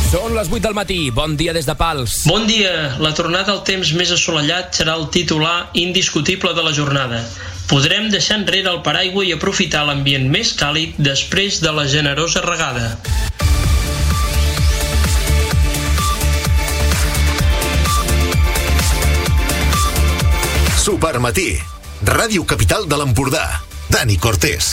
Són les 8 del matí, bon dia des de Pals. Bon dia, la tornada al temps més assolellat serà el titular indiscutible de la jornada. Podrem deixar enrere el paraigua i aprofitar l'ambient més càlid després de la generosa regada. Supermatí, Ràdio Capital de l'Empordà. Dani Cortés.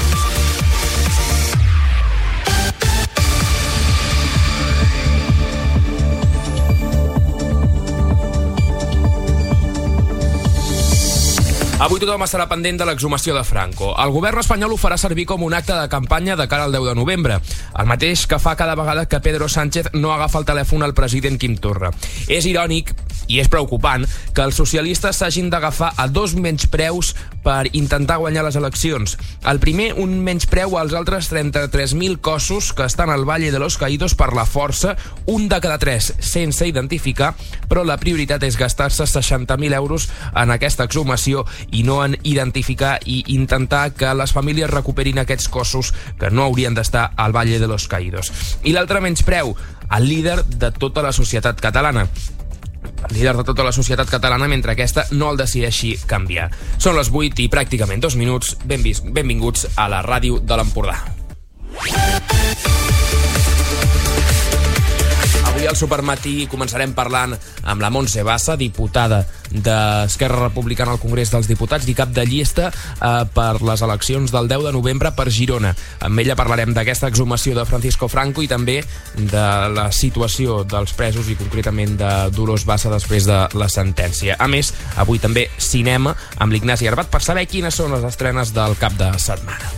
Avui tothom estarà pendent de l'exhumació de Franco. El govern espanyol ho farà servir com un acte de campanya de cara al 10 de novembre, el mateix que fa cada vegada que Pedro Sánchez no agafa el telèfon al president Quim Torra. És irònic i és preocupant que els socialistes s'hagin d'agafar a dos menyspreus per intentar guanyar les eleccions. El primer, un menyspreu als altres 33.000 cossos que estan al Valle de los Caídos per la força, un de cada tres sense identificar, però la prioritat és gastar-se 60.000 euros en aquesta exhumació i no en identificar i intentar que les famílies recuperin aquests cossos que no haurien d'estar al Valle de los Caídos. I l'altre menyspreu, el líder de tota la societat catalana. El líder de tota la societat catalana mentre aquesta no el decideixi canviar. Són les 8 i pràcticament 2 minuts. Benvinguts a la ràdio de l'Empordà. Avui al Supermatí començarem parlant amb la Montse Bassa, diputada d'Esquerra Republicana al Congrés dels Diputats i cap de llista per les eleccions del 10 de novembre per Girona. Amb ella parlarem d'aquesta exhumació de Francisco Franco i també de la situació dels presos i concretament de Dolors Bassa després de la sentència. A més, avui també cinema amb l'Ignasi Arbat per saber quines són les estrenes del cap de setmana.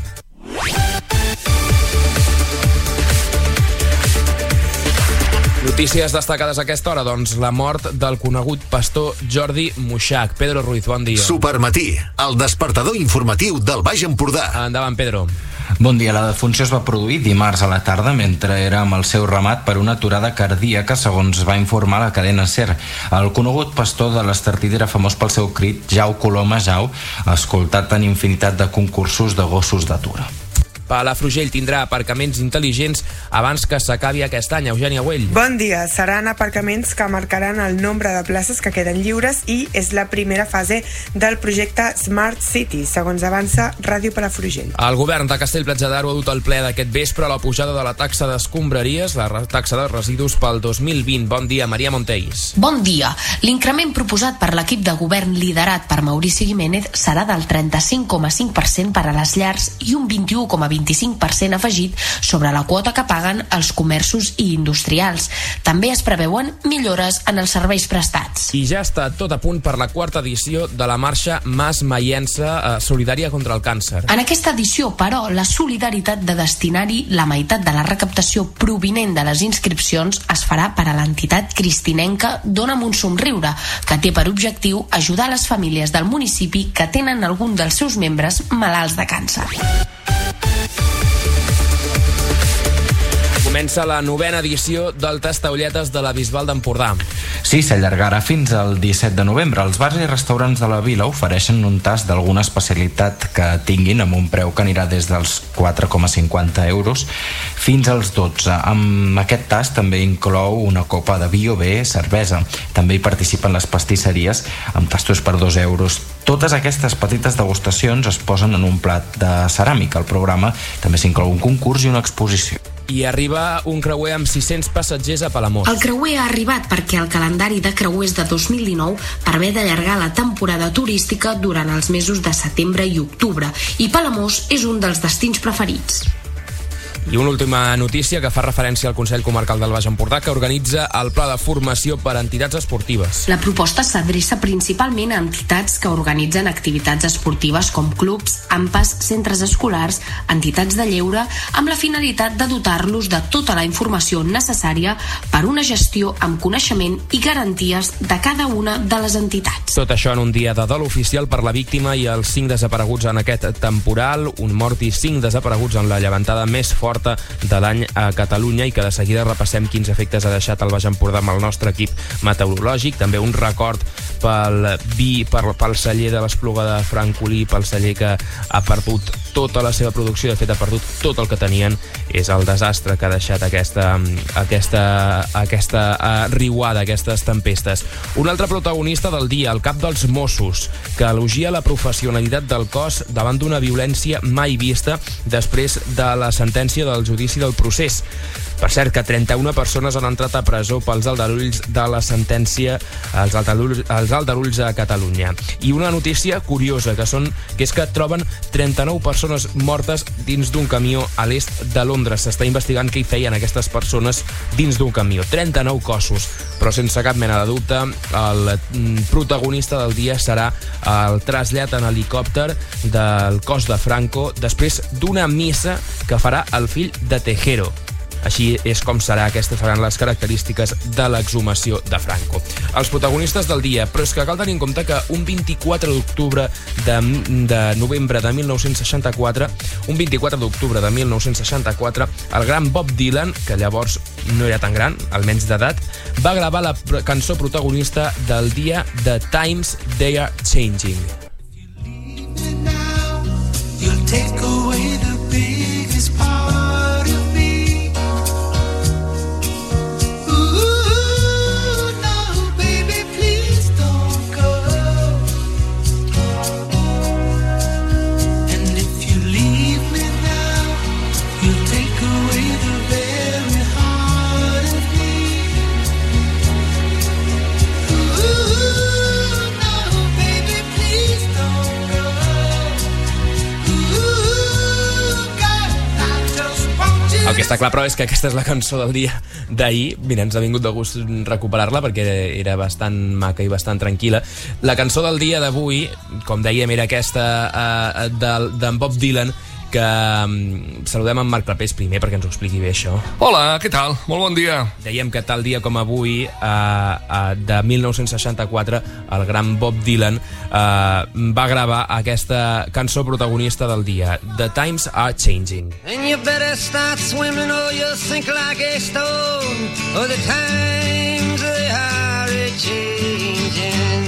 Notícies destacades a aquesta hora, doncs la mort del conegut pastor Jordi Muixach. Pedro Ruiz, bon dia. Supermatí, el despertador informatiu del Baix Empordà. Endavant, Pedro. Bon dia, la defunció es va produir dimarts a la tarda mentre era amb el seu ramat per una aturada cardíaca, segons va informar la cadena SER. El conegut pastor de l'Estartit era famós pel seu crit Jau Coloma Jau, escoltat en infinitat de concursos de gossos d'atura. Palafrugell tindrà aparcaments intel·ligents abans que s'acabi aquest any. Eugènia Güell. Bon dia. Seran aparcaments que marcaran el nombre de places que queden lliures i és la primera fase del projecte Smart City, segons avança Ràdio Palafrugell. El govern de Castellplatja d'Aro ha dut al ple d'aquest vespre la pujada de la taxa d'escombraries, la taxa de residus pel 2020. Bon dia, Maria Montells. Bon dia. L'increment proposat per l'equip de govern liderat per Maurici Giménez serà del 35,5% per a les llars i un 21,25% afegit sobre la quota que paguen els comerços i industrials. També es preveuen millores en els serveis prestats. I ja està tot a punt per la quarta edició de la marxa Mas Maiensa solidària contra el càncer. En aquesta edició, però, la solidaritat de destinar-hi la meitat de la recaptació provinent de les inscripcions es farà per a l'entitat cristinenca Dóna'm un somriure, que té per objectiu ajudar les famílies del municipi que tenen algun dels seus membres malalts de càncer. Comença la 9ª edició del Tastaolletes de la Bisbal d'Empordà. Sí, s'allargarà fins al 17 de novembre. Els bars i restaurants de la vila ofereixen un tast d'alguna especialitat que tinguin amb un preu que anirà des dels 4,50 euros fins als 12. Amb aquest tast també inclou una copa de vi o bé cervesa. També hi participen les pastisseries amb tastos per 2 euros. Totes aquestes petites degustacions es posen en un plat de ceràmica. Al programa també s'inclou un concurs i una exposició. I arriba un creuer amb 600 passatgers a Palamós. El creuer ha arribat perquè el calendari de creuers de 2019 permet d'allargar la temporada turística durant els mesos de setembre i octubre, i Palamós és un dels destins preferits. I una última notícia que fa referència al Consell Comarcal del Baix Empordà, que organitza el pla de formació per a entitats esportives. La proposta s'adreça principalment a entitats que organitzen activitats esportives com clubs, AMPAs, centres escolars, entitats de lleure, amb la finalitat de dotar-los de tota la informació necessària per una gestió amb coneixement i garanties de cada una de les entitats. Tot això en un dia de dol oficial per la víctima i els 5 desapareguts en aquest temporal, un mort i 5 desapareguts en la llevantada més forta forta de l'any a Catalunya, i que de seguida repassem quins efectes ha deixat el Baix Empordà amb el nostre equip meteorològic. També un record pel celler de l'Espluga de Francolí, pel celler que ha perdut tota la seva producció, de fet ha perdut tot el que tenien. És el desastre que ha deixat aquesta riuada, aquestes tempestes. Un altre protagonista del dia, el cap dels Mossos, que elogia la professionalitat del cos davant d'una violència mai vista després de la sentència del judici del procés. Per cert, que 31 persones han entrat a presó pels aldarulls de la sentència, els aldarulls a Catalunya. I una notícia curiosa, que és que troben 39 persones mortes dins d'un camió a l'est de Londres. S'està investigant què hi feien aquestes persones dins d'un camió. 39 cossos, però sense cap mena de dubte, el protagonista del dia serà el trasllat en helicòpter del cos de Franco després d'una missa que farà el fill de Tejero. Així és com aquestes seran les característiques de l'exhumació de Franco. Els protagonistes del dia, però és que cal tenir en compte que un 24 d'octubre de novembre de 1964, el gran Bob Dylan, que llavors no era tan gran, almenys d'edat, va gravar la cançó protagonista del dia, The Times They Are Changing. You'll take away the biggest part of me. El que està clar, però, és que aquesta és la cançó del dia d'ahir. Mira, ens ha vingut de gust recuperar-la perquè era bastant maca i bastant tranquil·la. La cançó del dia d'avui, com dèiem, era aquesta d'en Bob Dylan, que saludem en Marc Clapés primer perquè ens ho expliqui bé, això. Hola, què tal? Molt bon dia. Dèiem que tal dia com avui, de 1964, el gran Bob Dylan va gravar aquesta cançó protagonista del dia, The Times Are Changing. And you better start swimming or you'll sink like a stone, or the times they are changing.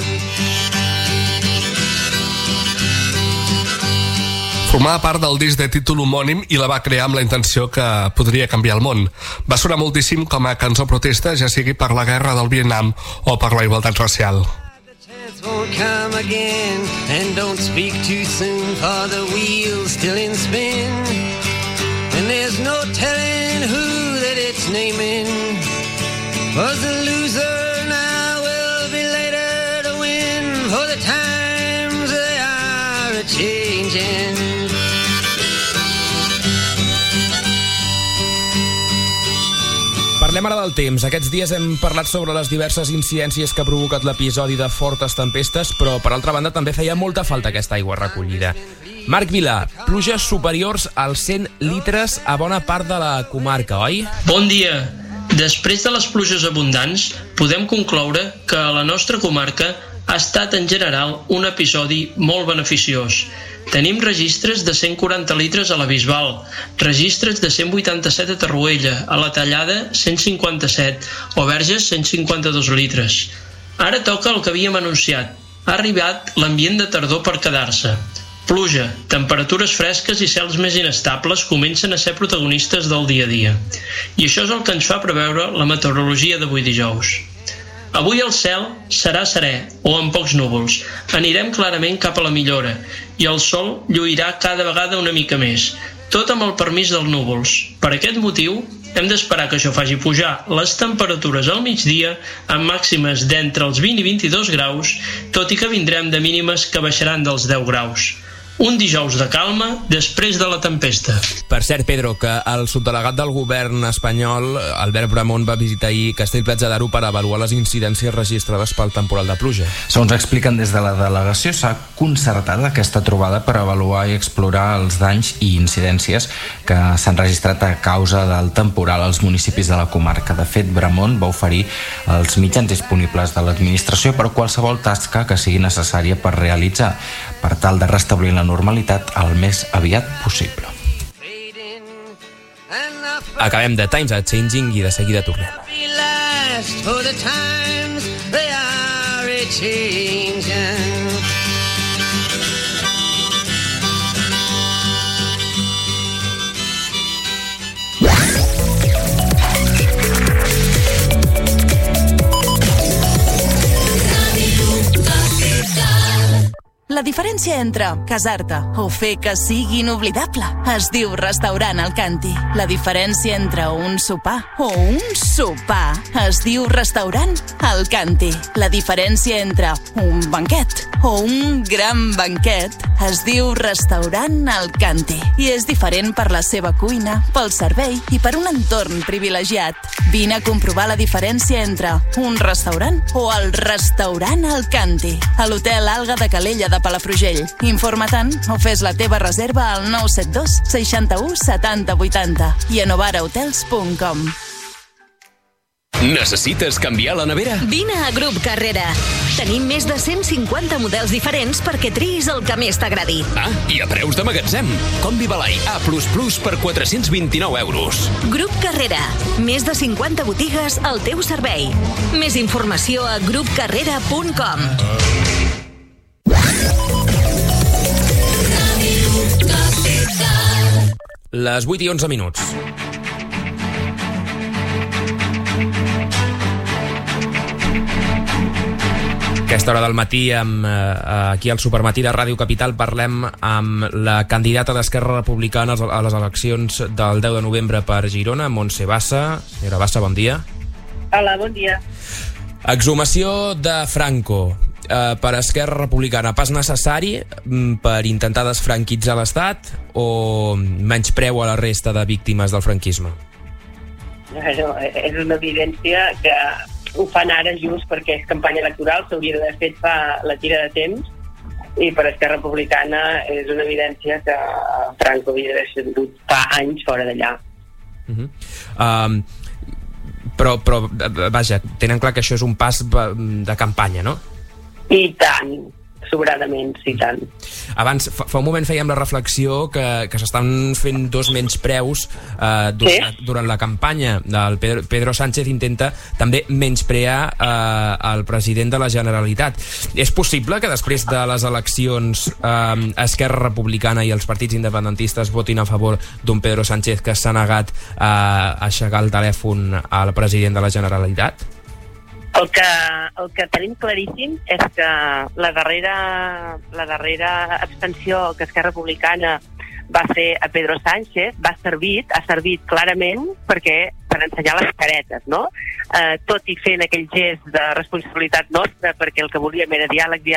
Formava part del disc de títol homònim i la va crear amb la intenció que podria canviar el món. Va sonar moltíssim com a cançó protesta, ja sigui per la guerra del Vietnam o per la igualtat racial. Won't come again, and don't speak too soon, for the wheel's still in spin, and there's no telling who that it's naming, was the loser now will be later to win, for the times they are a-changing. Parlem ara del temps. Aquests dies hem parlat sobre les diverses incidències que ha provocat l'episodi de fortes tempestes, però per altra banda també feia molta falta aquesta aigua recollida. Marc Vilà, pluges superiors als 100 litres a bona part de la comarca, oi? Bon dia. Després de les pluges abundants, podem concloure que a la nostra comarca ha estat en general un episodi molt beneficiós. Tenim registres de 140 litres a la Bisbal, registres de 187 a Tarruella, a la Tallada 157 o Verges 152 litres. Ara toca el que havíem anunciat. Ha arribat l'ambient de tardor per quedar-se. Pluja, temperatures fresques i cels més inestables comencen a ser protagonistes del dia a dia. I això és el que ens fa preveure la meteorologia d'avui dijous. Avui el cel serà serè o amb pocs núvols. Anirem clarament cap a la millora i el sol lluirà cada vegada una mica més, tot amb el permís dels núvols. Per aquest motiu, hem d'esperar que això faci pujar les temperatures al migdia amb màximes d'entre els 20 i 22 graus, tot i que vindrem de mínimes que baixaran dels 10 graus. Un dijous de calma després de la tempesta. Per cert, Pedro, que el subdelegat del govern espanyol, Albert Bramón, va visitar ahir Castellplatja d'Aro per avaluar les incidències registrades pel temporal de pluja. Segons expliquen des de la delegació, s'ha concertat aquesta trobada per avaluar i explorar els danys i incidències que s'han registrat a causa del temporal als municipis de la comarca. De fet, Bramón va oferir els mitjans disponibles de l'administració per qualsevol tasca que sigui necessària per realitzar, per tal de restablir la normalitat el més aviat possible. Acabem de Times Are Changing i de seguida tornem. For the times they are a-changing. La diferència entre casar-te o fer que sigui inoblidable es diu restaurant Alcanti. La diferència entre un sopar o un sopar es diu restaurant Alcanti. La diferència entre un banquet o un gran banquet es diu restaurant Alcanti. I és diferent per la seva cuina, pel servei i per un entorn privilegiat. Vine a comprovar la diferència entre un restaurant o el restaurant Alcanti. A l'Hotel Alga de Calella de Palafrugell. Informa-te'n o fes la teva reserva al 972 61 70 80 i a novarahotels.com. Necessites canviar la nevera? Vine a Grup Carrera. Tenim més de 150 models diferents perquè triïs el que més t'agradi. Ah, i a preus de magatzem. Combi Balai A++ per 429 euros. Grup Carrera. Més de 50 botigues al teu servei. Més informació a grupcarrera.com. Les 8 i 11 minuts. Aquesta hora del matí, aquí al Supermatí de Ràdio Capital, parlem amb la candidata d'Esquerra Republicana a les eleccions del 10 de novembre per Girona, Montse Bassa. Senyora Bassa, bon dia. Hola, bon dia. Exhumació de Franco per Esquerra Republicana, pas necessari per intentar desfranquitzar l'Estat o menyspreu a la resta de víctimes del franquisme? Bueno, és una evidència que ho fan ara just perquè és campanya electoral, s'hauria d'haver fet fa la tira de temps, i per Esquerra Republicana és una evidència que Franco havia d'haver sigut fa anys fora d'allà. Però, vaja, tenen clar que això és un pas de campanya, no? I tant, sobradament, sí, tant. Abans, fa un moment fèiem la reflexió que s'estan fent dos menyspreus durant la campanya. El Pedro Sánchez intenta també menysprear el president de la Generalitat. És possible que després de les eleccions Esquerra Republicana i els partits independentistes votin a favor d'un Pedro Sánchez que s'ha negat a aixecar el telèfon al president de la Generalitat? El que tenim claríssim és que la darrera abstenció que Esquerra Republicana va fer a Pedro Sánchez ha servit clarament per ensenyar les caretes, no? Tot i fent aquell gest de responsabilitat nostra, perquè el que volíem era diàleg,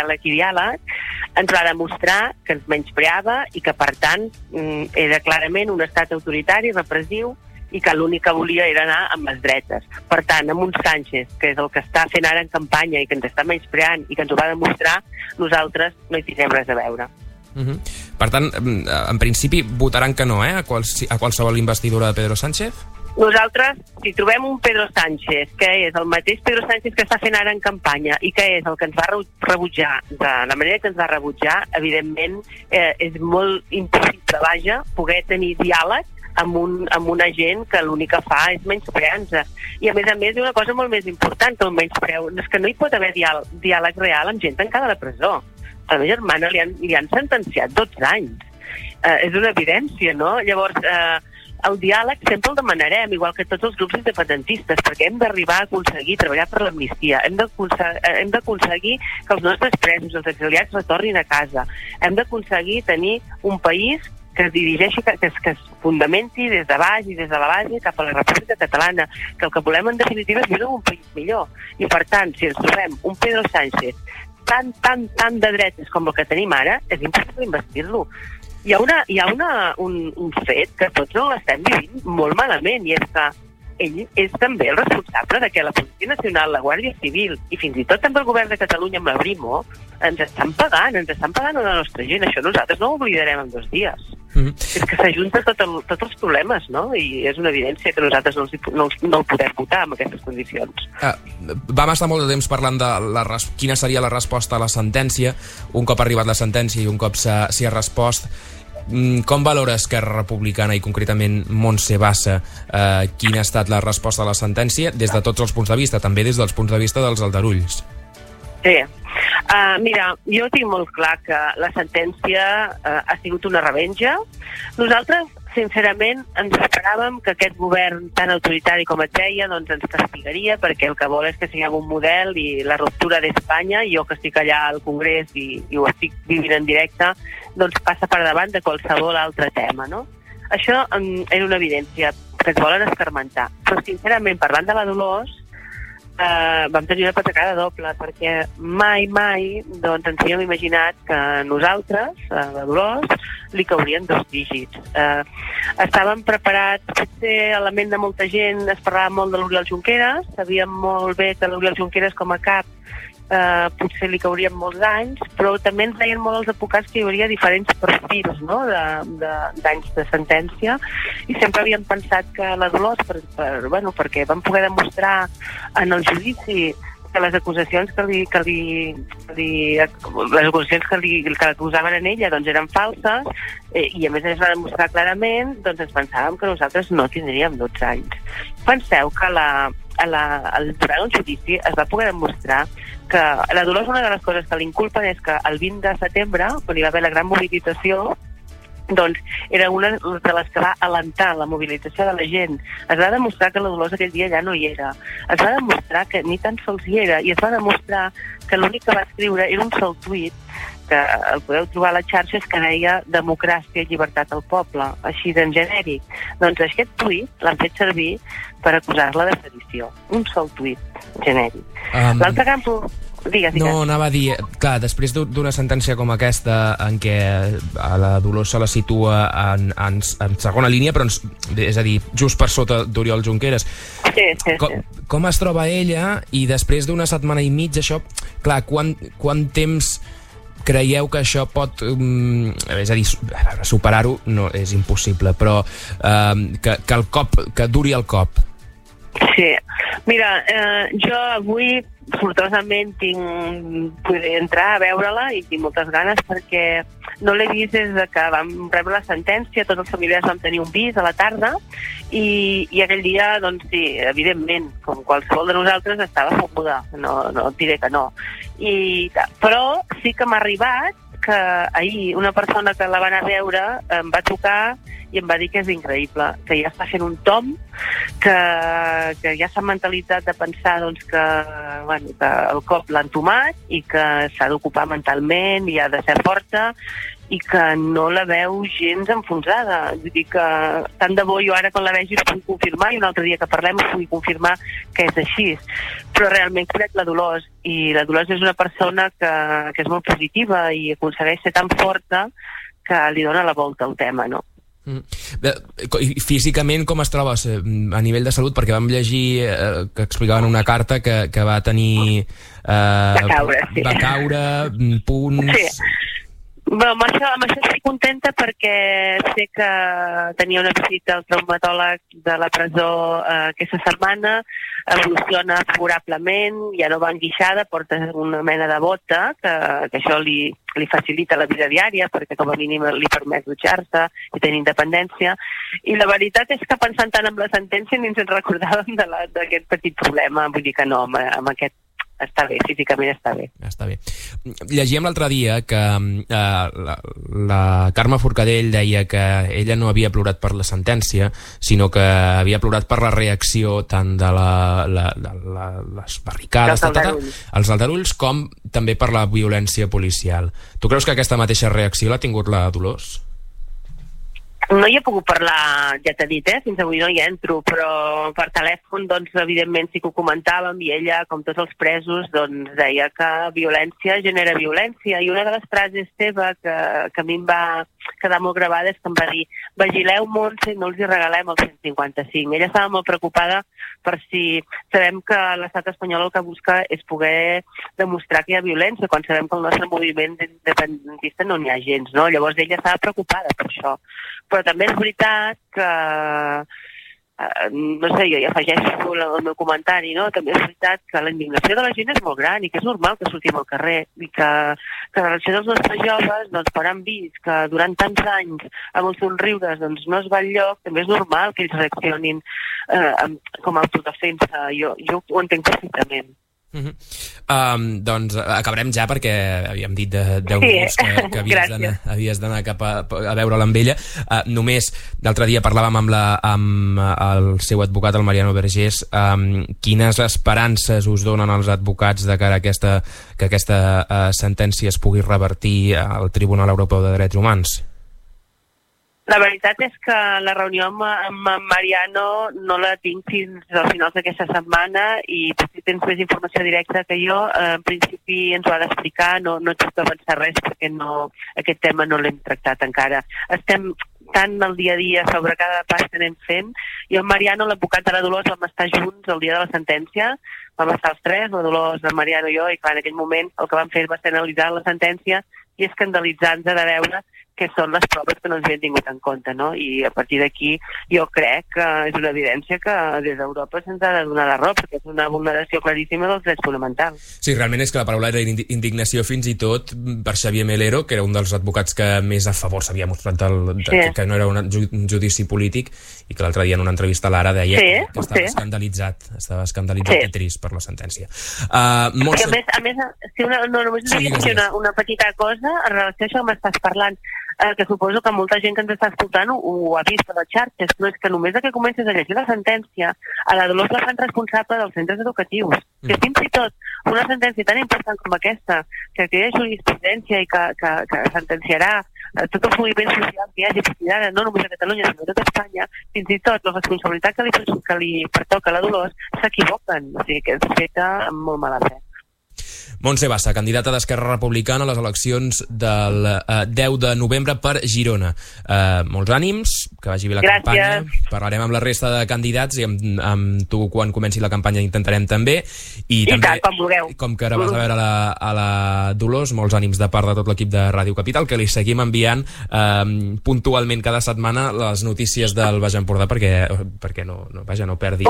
ens va demostrar que ens menyspreava i que, per tant, era clarament un estat autoritari, repressiu, i que l'únic que volia era anar amb les dretes. Per tant, amb un Sánchez, que és el que està fent ara en campanya i que ens està menyspreant i que ens ho va demostrar, nosaltres no hi tindrem res a veure. Per tant, en principi votaran que no, a qualsevol investidura de Pedro Sánchez? Nosaltres, si trobem un Pedro Sánchez, que és el mateix Pedro Sánchez que està fent ara en campanya i que és el que ens va rebutjar, de la manera que ens va rebutjar, evidentment és molt impossible, poder tenir diàleg amb una gent que l'únic que fa és menysprear-nos. I a més hi ha una cosa molt més important que el menyspreu, és que no hi pot haver diàleg real amb gent tancada a la presó. A la meva germana li han sentenciat 12 anys. És una evidència, no? Llavors, el diàleg sempre el demanarem, igual que tots els grups independentistes, perquè hem d'arribar a aconseguir treballar per l'amnistia, hem d'aconseguir que els nostres presos, els exiliats, retornin a casa, hem d'aconseguir tenir un país que es dirigeixi, que es fundamenti des de baix i des de la base cap a la República Catalana, que el que volem en definitiva és viure un país millor. I per tant, si ens trobem un Pedro Sánchez tan de dretes com el que tenim ara, és impossible investir-lo. Hi ha un fet que tots l'estem vivint molt malament, i és que ell és també el responsable de que la Policia Nacional, la Guàrdia Civil i fins i tot també el govern de Catalunya amb la Brimo ens estan pagant a la nostra gent. Això nosaltres no ho oblidarem en 2 dies. És que s'ajunta tots els problemes, no? I és una evidència que nosaltres no el podem votar en aquestes condicions. Vam estar molt de temps parlant de quina seria la resposta a la sentència, un cop ha arribat la sentència i un cop s'hi ha respost. Com valora Esquerra Republicana i concretament Montse Bassa quina ha estat la resposta a la sentència des de tots els punts de vista, també des dels punts de vista dels aldarulls? Sí. Mira, jo tinc molt clar que la sentència ha sigut una revenja. Nosaltres, sincerament, ens esperàvem que aquest govern tan autoritari com et deia doncs ens castigaria, perquè el que vol és que siguem un model i la ruptura d'Espanya, jo que estic allà al Congrés i ho estic vivint en directe, doncs passa per davant de qualsevol altre tema, no? Això és una evidència, que ens volen escarmentar. Però, sincerament, parlant de la Dolors, vam tenir una patacada doble, perquè mai doncs ens havíem imaginat que nosaltres, la Dolors, li caurien 2 dígits. Estàvem preparats, potser a la ment de molta gent es parlava molt de l'Oriol Junqueras, sabíem molt bé que l'Oriol Junqueras com a cap potser li caurien molts anys, però també ens deien molt els advocats que hi hauria diferents perfils, no?, d'anys de sentència, i sempre havíem pensat que la Dolors, perquè vam poder demostrar en el judici que les acusacions que acusaven en ella doncs eren falses, i a més es va demostrar clarament, doncs ens pensàvem que nosaltres no tindríem 12 anys. Penseu que durant el judici es va poder demostrar que la Dolors, una de les coses que li inculpen és que el 20 de setembre, quan hi va haver la gran mobilització, doncs era una de les que va alentar la mobilització de la gent. Es va demostrar que la Dolors aquell dia ja no hi era. Es va demostrar que ni tan sols hi era, i es va demostrar que l'únic que va escriure era un sol tuit, que el podeu trobar a les xarxes, que deia democràcia i llibertat al poble, així d'en genèric. Doncs aquest tuit l'han fet servir per acusar-la de sedició. Un sol tuit genèric. L'altre camp... Digues. No, anava a dir, clar, després d'una sentència com aquesta en què a la Dolors se la situa en segona línia, però és a dir, just per sota d'Oriol Junqueras, com es troba ella? I després d'una setmana i mig, això, clar, quant temps creieu que això pot, és a dir, superar-ho no és impossible, però que duri el cop? Sí, mira, jo avui sortosament podré entrar a veure-la i tinc moltes ganes, perquè no l'he vist des que vam rebre la sentència. Tots els familiars vam tenir un vis a la tarda i aquell dia, doncs sí, evidentment, com qualsevol de nosaltres, estava focuda, no diré que no. Però sí que m'ha arribat que ahir una persona que la va anar a veure em va trucar i em va dir que és increïble, que ja està fent un tom, que ja s'ha mentalitzat de pensar doncs, que el cop l'han tomat i que s'ha d'ocupar mentalment i ha de ser forta i que no la veu gens enfonsada. Vull dir que tant de bo jo ara quan la vegi us pugui confirmar, i un altre dia que parlem us pugui confirmar que és així. Però realment conec la Dolors, i la Dolors és una persona que és molt positiva i aconsegueix ser tan forta que li dona la volta al tema, no? Físicament com es trobes a nivell de salut? Perquè vam llegir que explicaven una carta que va tenir va caure, punts... Sí. Amb això estic contenta perquè sé que tenia una visita al traumatòleg de la presó aquesta setmana, evoluciona favorablement, ja no va enguixada, porta una mena de bota, que això li facilita la vida diària, perquè com a mínim li permet dutxar-se i tenir independència. I la veritat és que pensant tant en la sentència ni ens en recordàvem d'aquest petit problema. Vull dir que no, amb aquest està bé, físicament està bé. Està bé. Llegíem l'altre dia que la Carme Forcadell deia que ella no havia plorat per la sentència, sinó que havia plorat per la reacció tant de les barricades, els aldarulls, com també per la violència policial. Tu creus que aquesta mateixa reacció l'ha tingut la Dolors? No hi he pogut parlar, ja t'he dit, fins avui no hi entro, però per telèfon, doncs, evidentment sí que ho comentàvem, i ella, com tots els presos, doncs, deia que violència genera violència, i una de les frases seva que a mi em va quedar molt gravada és que em va dir: vigileu, Montse, no els hi regalem el 155. Ella estava molt preocupada per si sabem que l'estat espanyol el que busca és poder demostrar que hi ha violència, quan sabem que el nostre moviment independentista no n'hi ha gens, no? Llavors ella estava preocupada per això. Però també és veritat que, no sé, jo ja afegeixo el meu comentari, no? També és veritat que la indignació de la gent és molt gran i que és normal que sortim al carrer i que que la reacció dels nostres joves, doncs, quan han vist que durant tants anys amb els somriures doncs, no es va enlloc, també és normal que ells reaccionin com a autodefensa. Jo ho entenc perfectament. Doncs acabarem ja perquè havíem dit de 10 minuts que havies d'anar cap a veure-la amb ella. Només l'altre dia parlàvem amb el seu advocat, el Mariano Vergés. Quines esperances us donen els advocats de cara a que aquesta sentència es pugui revertir al Tribunal Europeu de Drets Humans? La veritat és que la reunió amb Mariano no la tinc fins al final d'aquesta setmana i si tens més informació directa que jo, en principi ens ho ha d'explicar, no et puc avançar res perquè aquest tema no l'hem tractat encara. Estem tant al dia a dia sobre cada pas que anem fent. Jo amb Mariano, l'advocat de la Dolors, vam estar junts el dia de la sentència, vam estar els tres, la Dolors, el Mariano i jo, i clar, en aquell moment el que vam fer va ser analitzar la sentència i escandalitzar-nos de veure que són les proves que no ens havien tingut en compte, no? I a partir d'aquí jo crec que és una evidència que des d'Europa se'ns ha de donar la raó, perquè és una vulneració claríssima dels drets fonamentals. Sí, realment és que la paraula era indignació fins i tot per Xavier Melero, que era un dels advocats que més a favor s'havia mostrat que no era un judici polític, i que l'altre dia en una entrevista a l'Ara deia que estava escandalitzat i trist per la sentència. A més, només una petita cosa en relació a això que m'estàs parlant, que suposo que molta gent que ens està escoltant ho ha vist a les xarxes, però és que només que comences a llegir la sentència, a la Dolors la fan responsable dels centres educatius. Que fins i tot una sentència tan important com aquesta, que crea jurisprudència i que sentenciarà tot el moviment social que hi hagi a partir d'ara, no només a Catalunya, sinó a tot Espanya, fins i tot la responsabilitat que li pertoca a la Dolors s'equivoquen. O sigui que és feta amb molt mala fe. Montse Bassa, candidata d'Esquerra Republicana a les eleccions del 10 de novembre per Girona. Molts ànims, que vagi bé la campanya. Parlarem amb la resta de candidats i amb tu quan comenci la campanya intentarem també. I també, tant, com vulgueu. Com que ara vas a veure a la Dolors, molts ànims de part de tot l'equip de Ràdio Capital, que li seguim enviant puntualment cada setmana les notícies del Baix Empordà perquè no perdi.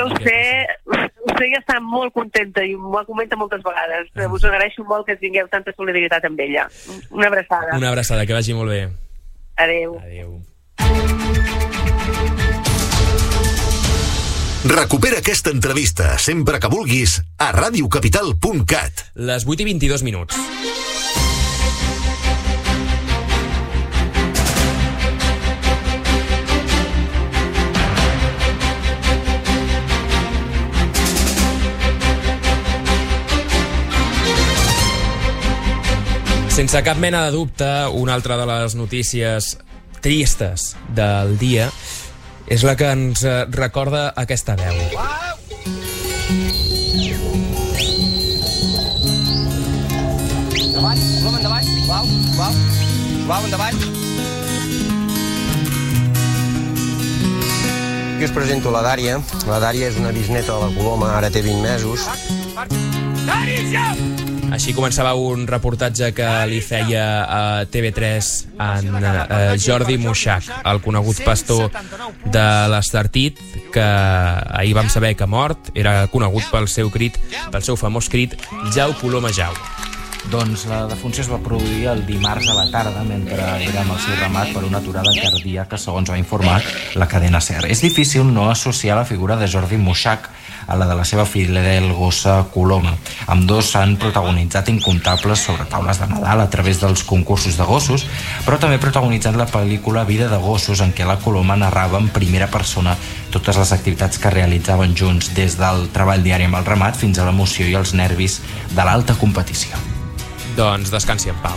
Vostè ja està molt contenta i m'ho ha comentat moltes vegades. Us agraeixo molt que tingueu tanta solidaritat amb ella. Una abraçada. Una abraçada, que vagi molt bé. Adéu. Recupera aquesta entrevista sempre que vulguis a radiocapital.cat. Les 8:22 minuts. Sense cap mena de dubte, una altra de les notícies tristes del dia és la que ens recorda aquesta veu. Endavant. Aquí us presento la Dària. La Dària és una bisneta de la Coloma, ara té 20 mesos. Així començava un reportatge que li feia a TV3 en Jordi Muixach, el conegut pastor de l'Estartit, que ahir vam saber que mort, era conegut pel seu famós crit "Jau, Coloma, jau". Doncs la defunció es va produir el dimarts a la tarda mentre era amb el seu ramat per una aturada cardíaca, segons va informar la cadena SER. És difícil no associar la figura de Jordi Muixach a la de la seva fidel gossa Coloma. Ambdós han protagonitzat incomptables sobretaules de Nadal a través dels concursos de gossos, però també protagonitzat la pel·lícula Vida de gossos, en què la Coloma narrava en primera persona totes les activitats que realitzaven junts, des del treball diari amb el ramat fins a l'emoció i els nervis de l'alta competició. Doncs descansi en pau.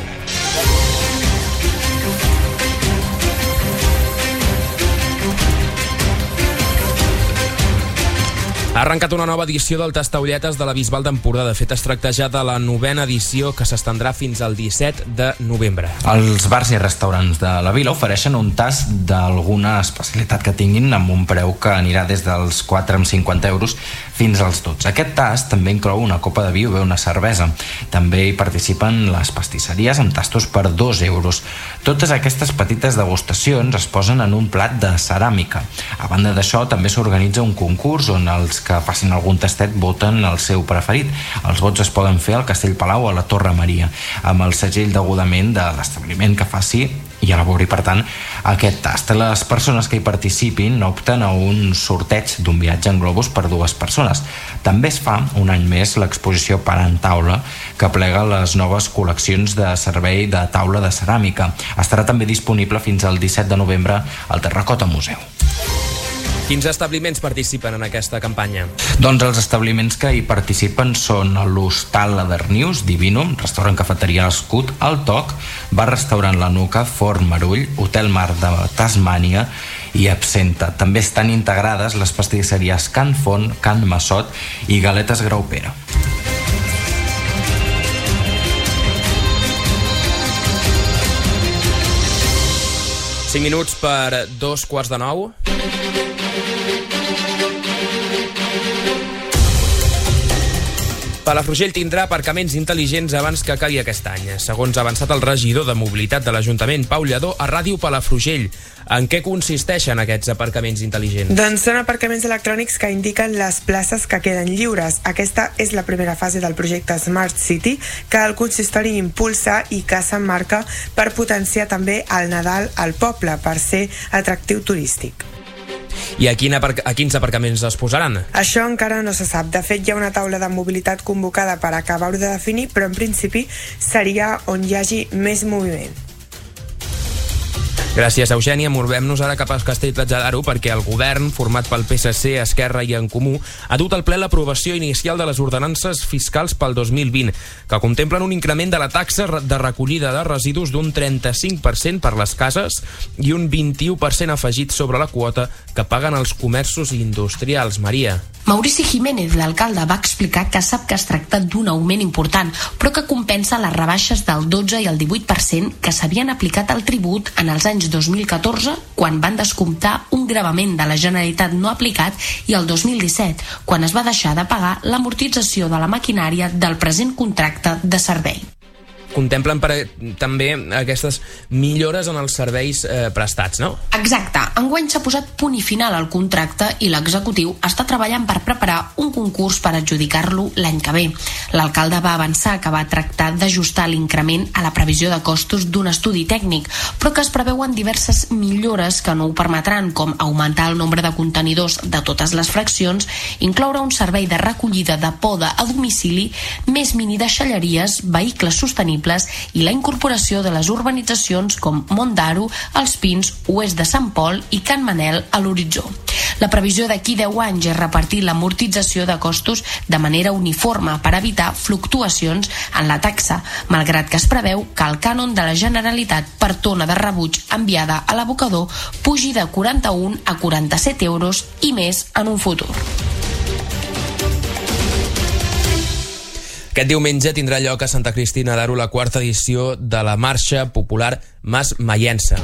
Ha arrencat una nova edició del Tastaolletes de la Bisbal d'Empordà. De fet, es tracta ja de la 9a edició, que s'estendrà fins al 17 de novembre. Els bars i restaurants de la vila ofereixen un tast d'alguna especialitat que tinguin amb un preu que anirà des dels 4,50 euros fins als 12. Aquest tast també inclou una copa de vi o bé una cervesa. També hi participen les pastisseries amb tastos per 2 euros. Totes aquestes petites degustacions es posen en un plat de ceràmica. A banda d'això, també s'organitza un concurs on els que facin algun tastet voten el seu preferit. Els vots es poden fer al Castell Palau o a la Torre Maria, amb el segell degudament de l'establiment que faci i elabori, per tant, aquest tast. Les persones que hi participin opten a un sorteig d'un viatge en globus per 2 persones. També es fa un any més l'exposició Pan en Taula, que plega les noves col·leccions de servei de taula de ceràmica. Estarà també disponible fins al 17 de novembre al Terracota Museu. Quins establiments participen en aquesta campanya? Doncs els establiments que hi participen són l'Hostal La Darnius, Divinum, restaurant cafeteria Escut, El Toc, bar-restaurant La Nuca, Forn Marull, Hotel Mar de Tasmània i Absenta. També estan integrades les pastisseries Can Font, Can Massot i Galetes Graupera. Cinc minuts per 8:45. Palafrugell tindrà aparcaments intel·ligents abans que acabi aquest any. Segons ha avançat el regidor de Mobilitat de l'Ajuntament, Pau Lledó, a Ràdio Palafrugell. En què consisteixen aquests aparcaments intel·ligents? Doncs són aparcaments electrònics que indiquen les places que queden lliures. Aquesta és la primera fase del projecte Smart City, que el consistori impulsa i que s'emmarca per potenciar també el Nadal al poble, per ser atractiu turístic. I a quins aparcaments es posaran? Això encara no se sap. De fet, hi ha una taula de mobilitat convocada per acabar-ho de definir, però en principi seria on hi hagi més moviment. Gràcies, Eugènia. Movem-nos ara cap al Castell-Platja d'Aro perquè el govern, format pel PSC, Esquerra i En Comú, ha dut al ple l'aprovació inicial de les ordenances fiscals pel 2020, que contemplen un increment de la taxa de recollida de residus d'un 35% per les cases i un 21% afegit sobre la quota que paguen els comerços industrials. Maria. Maurici Jiménez, l'alcalde, va explicar que sap que es tracta d'un augment important, però que compensa les rebaixes del 12 i el 18% que s'havien aplicat al tribut en els anys 2014, quan van descomptar un gravament de la Generalitat no aplicat, i el 2017, quan es va deixar de pagar l'amortització de la maquinària del present contracte de servei. Contemplen també aquestes millores en els serveis prestats, no? Exacte. Enguany s'ha posat punt i final al contracte i l'executiu està treballant per preparar un concurs per adjudicar-lo l'any que ve. L'alcalde va avançar que va tractar d'ajustar l'increment a la previsió de costos d'un estudi tècnic, però que es preveuen diverses millores que no ho permetran, com augmentar el nombre de contenidors de totes les fraccions, incloure un servei de recollida de poda a domicili, més mini-deixalleries, vehicles sostenibles i la incorporació de les urbanitzacions com Mondaro, Els Pins, Oest de Sant Pol i Can Manel a l'horitzó. La previsió d'aquí 10 anys és repartir l'amortització de costos de manera uniforme per evitar fluctuacions en la taxa, malgrat que es preveu que el cànon de la Generalitat per tona de rebuig enviada a l'abocador pugi de 41 a 47 euros i més en un futur. Aquest diumenge tindrà lloc a Santa Cristina d'Aro la 4ª edició de la Marxa Popular Mas Maiensa.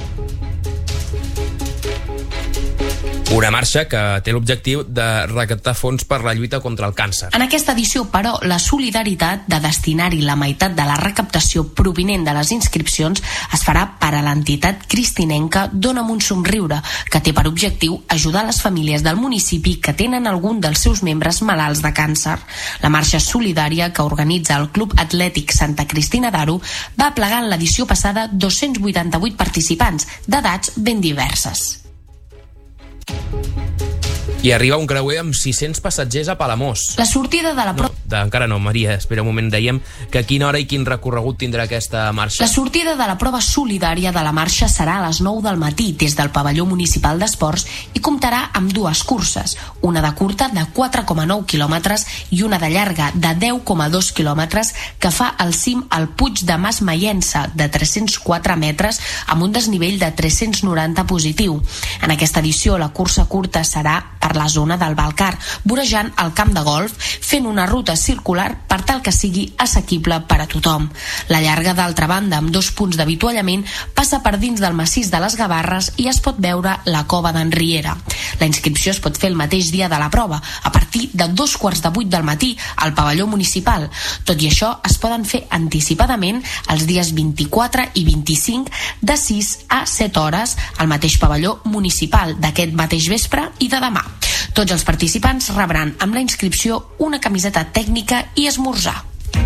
Una marxa que té l'objectiu de recaptar fons per la lluita contra el càncer. En aquesta edició, però, la solidaritat de destinar-hi la meitat de la recaptació provinent de les inscripcions es farà per a l'entitat cristinenca Dóna'm un somriure, que té per objectiu ajudar les famílies del municipi que tenen algun dels seus membres malalts de càncer. La marxa solidària que organitza el Club Atlètic Santa Cristina d'Aro va plegar en l'edició passada 288 participants d'edats ben diverses. I arriba un creuer amb 600 passatgers a Palamós. La sortida de la prova... Encara no, Maria, espera un moment, dèiem que a quina hora i quin recorregut tindrà aquesta marxa. La sortida de la prova solidària de la marxa serà a les 9 del matí des del pavelló municipal d'esports i comptarà amb 2 curses, una de curta de 4,9 quilòmetres i una de llarga de 10,2 quilòmetres que fa el cim al Puig de Mas Maiensa de 304 metres amb un desnivell de 390 positiu. En aquesta edició la cursa curta serà per la zona del Balcar, vorejant el camp de golf, fent una ruta circular per tal que sigui assequible per a tothom. La llarga, d'altra banda, amb 2 punts d'avituallament, passa per dins del massís de les Gavarres i es pot veure la cova d'en Riera. La inscripció es pot fer el mateix dia de la prova, a partir de 7:45 del matí, al pavelló municipal. Tot i això, es poden fer anticipadament els dies 24 i 25 de 6 a 7 hores al mateix pavelló municipal d'aquest mateix vespre i de demà. Tots els participants rebran amb la inscripció una camiseta tècnica i esmorzar.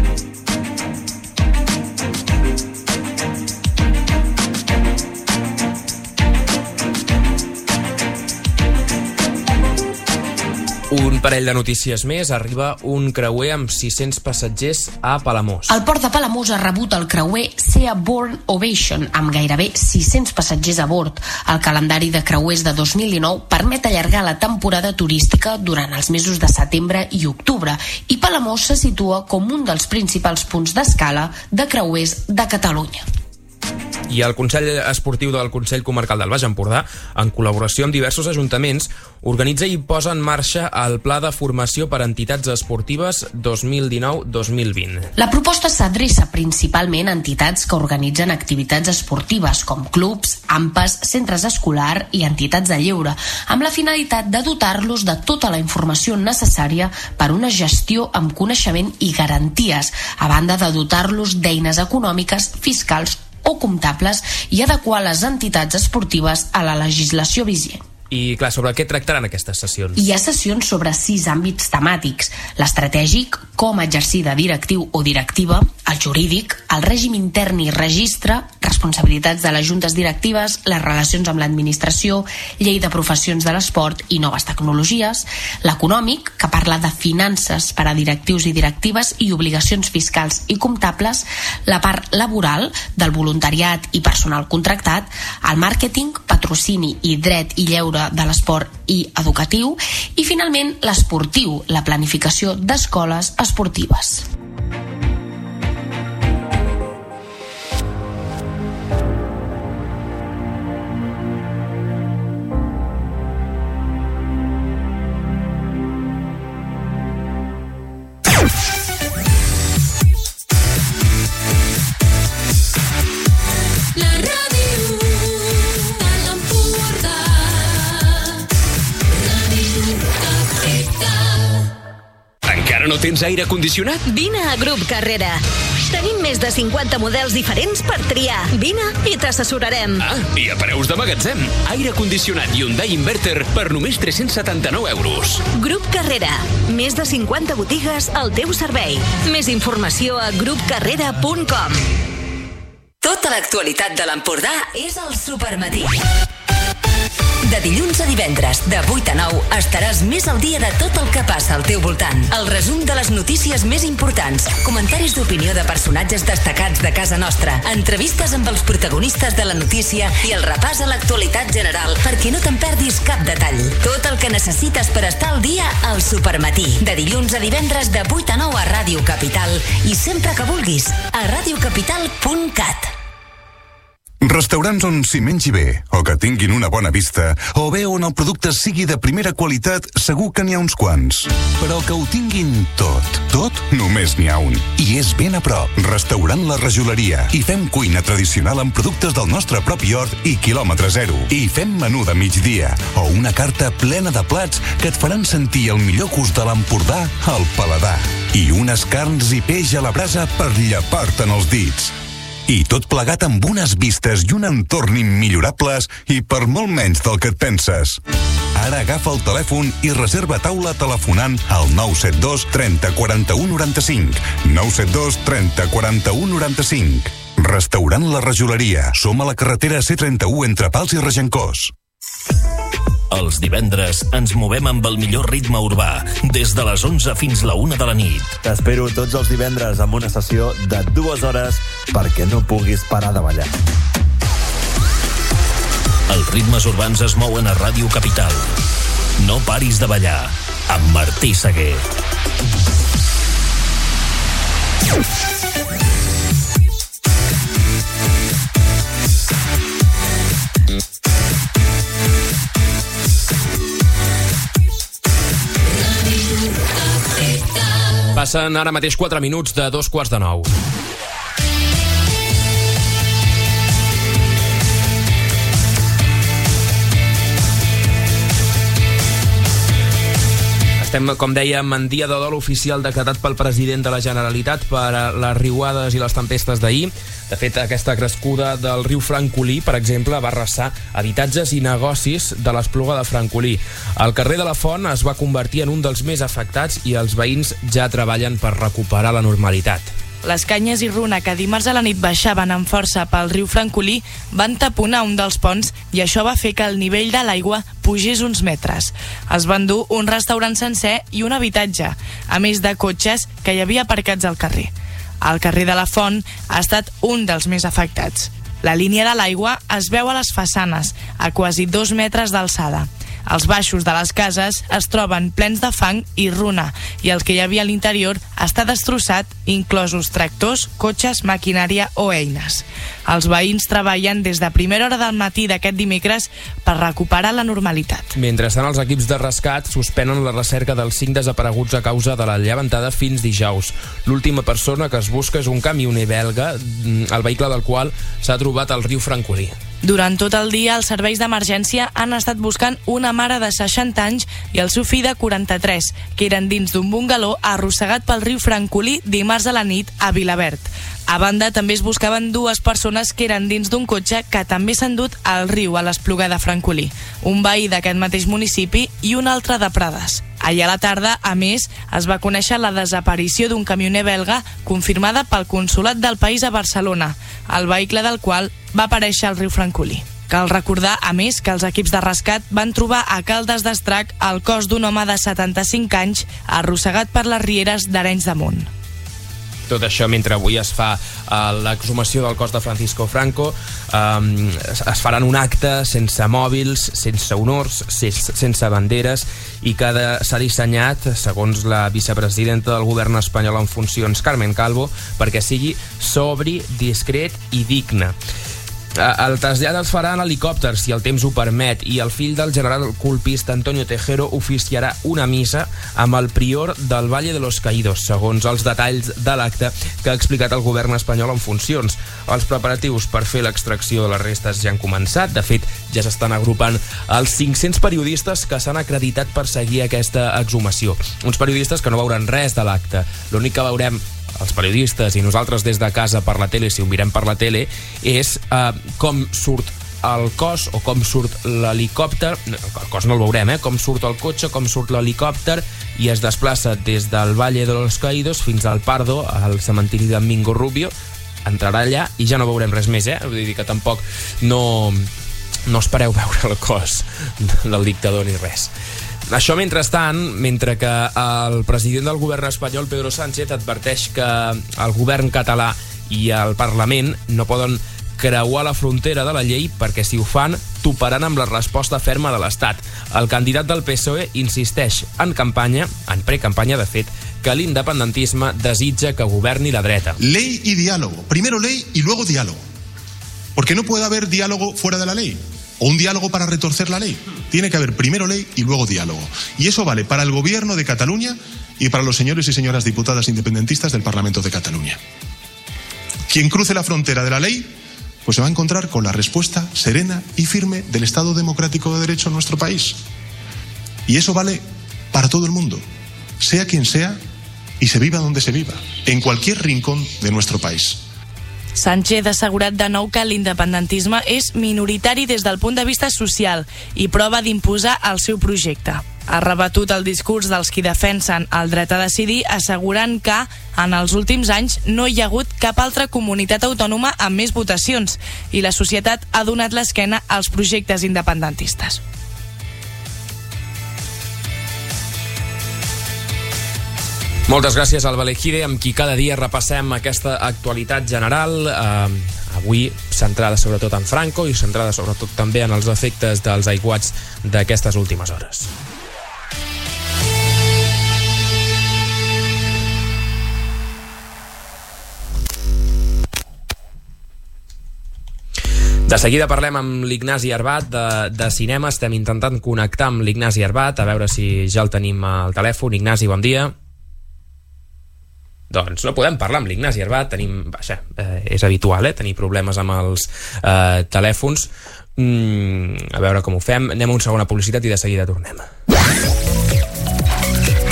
Un parell de notícies més. Arriba un creuer amb 600 passatgers a Palamós. El port de Palamós ha rebut el creuer Seaborn Ovation amb gairebé 600 passatgers a bord. El calendari de creuers de 2019 permet allargar la temporada turística durant els mesos de setembre i octubre, i Palamós se situa com un dels principals punts d'escala de creuers de Catalunya. I el Consell Esportiu del Consell Comarcal del Baix Empordà, en col·laboració amb diversos ajuntaments, organitza i posa en marxa el Pla de Formació per a Entitats Esportives 2019-2020. La proposta s'adreça principalment a entitats que organitzen activitats esportives com clubs, AMPAs, centres escolars i entitats de lleure, amb la finalitat de dotar-los de tota la informació necessària per a una gestió amb coneixement i garanties, a banda de dotar-los d'eines econòmiques, fiscals o comptables i adequar les entitats esportives a la legislació vigent. I, clar, sobre què tractaran aquestes sessions? Hi ha sessions sobre 6 àmbits temàtics: l'estratègic, com exercir de directiu o directiva, el jurídic, el règim intern i registre, responsabilitats de les juntes directives, les relacions amb l'administració, llei de professions de l'esport i noves tecnologies, l'econòmic, que parla de finances per a directius i directives i obligacions fiscals i comptables, la part laboral, del voluntariat i personal contractat, el màrqueting, patrocini i dret i lleure de l'esport i educatiu, i finalment l'esportiu, la planificació d'escoles esportives. No tens aire condicionat? Vine a Grup Carrera. Tenim més de 50 models diferents per triar. Vine i t'assessorarem. Ah, i a preus de magatzem. Aire condicionat Hyundai Inverter per només 379 euros. Grup Carrera. Més de 50 botigues al teu servei. Més informació a grupcarrera.com. Tota l'actualitat de l'Empordà és al Supermatí. De dilluns a divendres, de 8 a 9, estaràs més al dia de tot el que passa al teu voltant. El resum de les notícies més importants, comentaris d'opinió de personatges destacats de casa nostra, entrevistes amb els protagonistes de la notícia i el repàs a l'actualitat general perquè no te'n perdis cap detall. Tot el que necessites per estar al dia al Supermatí. De dilluns a divendres, de 8 a 9 a Ràdio Capital i sempre que vulguis a radiocapital.cat. Restaurants on s'hi mengi bé, o que tinguin una bona vista, o bé on el producte sigui de primera qualitat, segur que n'hi ha uns quants. Però que ho tinguin tot, només n'hi ha un. I és ben a prop. Restaurant La Rajoleria. I fem cuina tradicional amb productes del nostre propi hort i quilòmetre zero. I fem menú de migdia, o una carta plena de plats que et faran sentir el millor gust de l'Empordà al paladar. I unes carns i peix a la brasa per llepar-te'n els dits. I tot plegat amb unes vistes i un entorn immillorables i per molt menys del que et penses. Ara agafa el telèfon i reserva taula telefonant al 972 30 41 95. 972 30 41 95. Restaurant La Rajoleria. Som a la carretera C31 entre Pals i Regencós. Els divendres ens movem amb el millor ritme urbà, des de les 11 fins la 1 de la nit. T'espero tots els divendres amb una sessió de 2 hores perquè no puguis parar de ballar. Els ritmes urbans es mouen a Ràdio Capital. No paris de ballar, amb Martí Seguer. Passen ara mateix 4 minuts de 8:45. Estem, com dèiem, en dia de dol oficial decretat pel president de la Generalitat per a les riuades i les tempestes d'ahir. De fet, aquesta crescuda del riu Francolí, per exemple, va arrasar habitatges i negocis de l'Espluga de Francolí. El carrer de la Font es va convertir en un dels més afectats i els veïns ja treballen per recuperar la normalitat. Les canyes i runa que dimarts a la nit baixaven amb força pel riu Francolí van taponar un dels ponts i això va fer que el nivell de l'aigua pugés uns metres. Es van dur un restaurant sencer i un habitatge, a més de cotxes que hi havia aparcats al carrer. El carrer de la Font ha estat un dels més afectats. La línia de l'aigua es veu a les façanes, a quasi 2 metres d'alçada. Els baixos de les cases es troben plens de fang i runa i el que hi havia a l'interior està destrossat, inclosos tractors, cotxes, maquinària o eines. Els veïns treballen des de primera hora del matí d'aquest dimecres per recuperar la normalitat. Mentrestant, els equips de rescat suspenen la recerca dels 5 desapareguts a causa de la llevantada fins dijous. L'última persona que es busca és un camioner belga, el vehicle del qual s'ha trobat al riu Francolí. Durant tot el dia, els serveis d'emergència han estat buscant una mare de 60 anys i el seu fill de 43, que eren dins d'un bungaló arrossegat pel riu Francolí dimarts a la nit a Vilaverd. A banda, també es buscaven 2 persones que eren dins d'un cotxe que també s'han dut al riu a l'Espluga de Francolí, un veí d'aquest mateix municipi i un altre de Prades. Ahir a la tarda, a més, es va conèixer la desaparició d'un camioner belga confirmada pel Consolat del País a Barcelona, el vehicle del qual va aparèixer al riu Francolí. Cal recordar, a més, que els equips de rescat van trobar a Caldes d'Estrac el cos d'un home de 75 anys arrossegat per les rieres d'Arenys de Munt. Tot això mentre avui es fa l'exhumació del cos de Francisco Franco. Es faran un acte sense mòbils, sense honors, sense banderes i que s'ha dissenyat, segons la vicepresidenta del govern espanyol en funcions, Carmen Calvo, perquè sigui sobri, discret i digne. El trasllat es farà en helicòpter, si el temps ho permet, i el fill del general colpista Antonio Tejero oficiarà una missa amb el prior del Valle de los Caídos, segons els detalls de l'acte que ha explicat el govern espanyol en funcions. Els preparatius per fer l'extracció de les restes ja han començat. De fet, ja s'estan agrupant els 500 periodistes que s'han acreditat per seguir aquesta exhumació. Uns periodistes que no veuran res de l'acte. L'únic que veurem els periodistes i nosaltres des de casa per la tele, si ho mirem per la tele, és com surt el cos o com surt l'helicòpter. El cos no el veurem, com surt el cotxe, com surt l'helicòpter i es desplaça des del Valle de los Caídos fins al Pardo, al cementiri de Mingo Rubio. Entrarà allà i ja no veurem res més, Vull dir que tampoc no espereu veure el cos del dictador ni res. Això mentrestant, mentre que el president del govern espanyol, Pedro Sánchez, adverteix que el govern català i el Parlament no poden creuar la frontera de la llei perquè si ho fan toparan amb la resposta ferma de l'Estat. El candidat del PSOE insisteix en campanya, en precampanya de fet, que l'independentisme desitja que governi la dreta. Ley y diálogo. Primero ley y luego diálogo. Porque no puede haber diálogo fuera de la ley. O un diálogo para retorcer la ley. Tiene que haber primero ley y luego diálogo. Y eso vale para el gobierno de Cataluña y para los señores y señoras diputadas independentistas del Parlamento de Cataluña. Quien cruce la frontera de la ley, pues se va a encontrar con la respuesta serena y firme del Estado democrático de derecho en nuestro país. Y eso vale para todo el mundo, sea quien sea y se viva donde se viva, en cualquier rincón de nuestro país. Sánchez ha assegurat de nou que l'independentisme és minoritari des del punt de vista social i prova d'imposar el seu projecte. Ha rebatut el discurs dels qui defensen el dret a decidir, assegurant que en els últims anys no hi ha hagut cap altra comunitat autònoma amb més votacions i la societat ha donat l'esquena als projectes independentistes. Moltes gràcies, Alba Lejide, amb qui cada dia repassem aquesta actualitat general, avui centrada sobretot en Franco i centrada sobretot també en els efectes dels aiguats d'aquestes últimes hores. De seguida parlem amb l'Ignasi Arbat de cinema. Estem intentant connectar amb l'Ignasi Arbat, a veure si ja el tenim al telèfon. Ignasi, bon dia. Doncs no podem parlar amb l'Ignasi Arbat, és habitual, tenir problemes amb els telèfons. A veure com ho fem. Anem a una segona publicitat i de seguida tornem.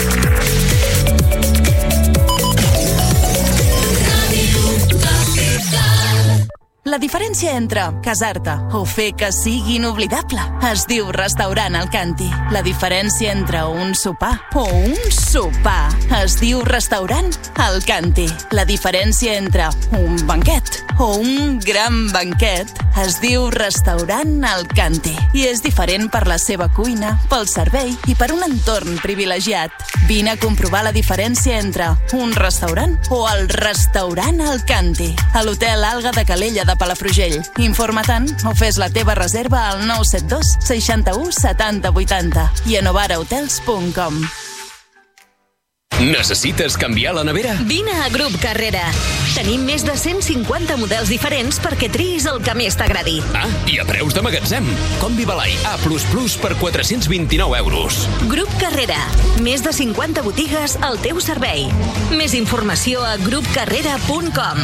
La diferència entre casar-te o fer que sigui inoblidable es diu restaurant Alcanti. La diferència entre un sopar o un sopar es diu restaurant Alcanti. La diferència entre un banquet o un gran banquet es diu restaurant Alcanti. I és diferent per la seva cuina, pel servei i per un entorn privilegiat. Vine a comprovar la diferència entre un restaurant o el restaurant Alcanti. A l'Hotel Alga de Calella de Palafrugell. Informa-te'n o fes la teva reserva al 972 61 70 80 i a novarahotels.com. Necessites canviar la nevera? Vine a Grup Carrera. Tenim més de 150 models diferents perquè triïs el que més t'agradi. I a preus de magatzem. Combi Balai A++ per 429 euros. Grup Carrera. Més de 50 botigues al teu servei. Més informació a grupcarrera.com.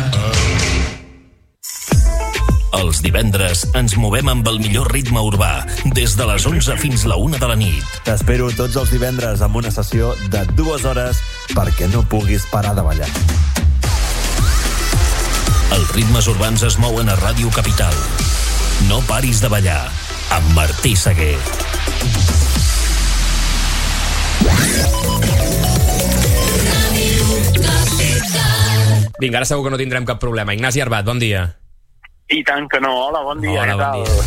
Els divendres ens movem amb el millor ritme urbà, des de les 11 fins la 1 de la nit. T'espero tots els divendres amb una sessió de 2 hores perquè no puguis parar de ballar. Els ritmes urbans es mouen a Ràdio Capital. No paris de ballar, amb Martí Seguer. Vinga, ara segur que no tindrem cap problema. Ignasi Arbat, bon dia. I tant que no. Hola, bon dia. Hola, bon dia.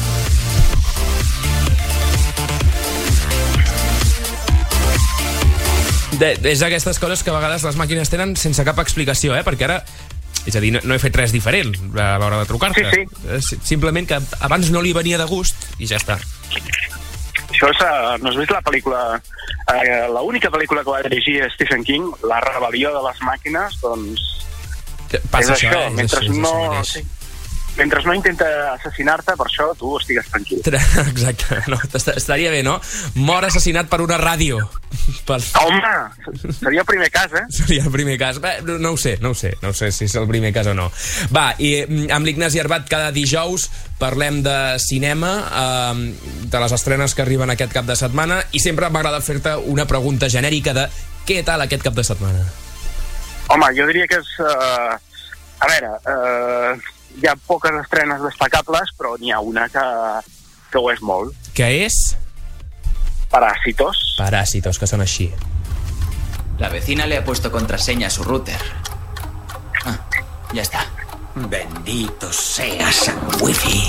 És d'aquestes coses que a vegades les màquines tenen sense cap explicació, perquè ara, és a dir, no he fet res diferent a l'hora de trucar-te. Sí. Simplement que abans no li venia de gust i ja està. Això és, no has vist la pel·lícula, l'única pel·lícula que va dirigir Stephen King, La rebel·lió de les màquines, doncs passa és això, mentre no intenta assassinar-te, per això tu estigues tranquil. Exacte, no, estaria bé, no? Mor assassinat per una ràdio. Home, seria el primer cas, Seria el primer cas. No ho sé si és el primer cas o no. Va, i amb l'Ignasi Arbat cada dijous parlem de cinema, de les estrenes que arriben aquest cap de setmana, i sempre m'agrada fer-te una pregunta genèrica de què tal aquest cap de setmana? Home, jo diria que és... a veure, hi ha poques estrenes destacables, però n'hi ha una que ho és molt. Què és? Parásitos. Parásitos, que són així. La vecina le ha puesto contraseña a su router. Ya está. Bendito sea San Wifi.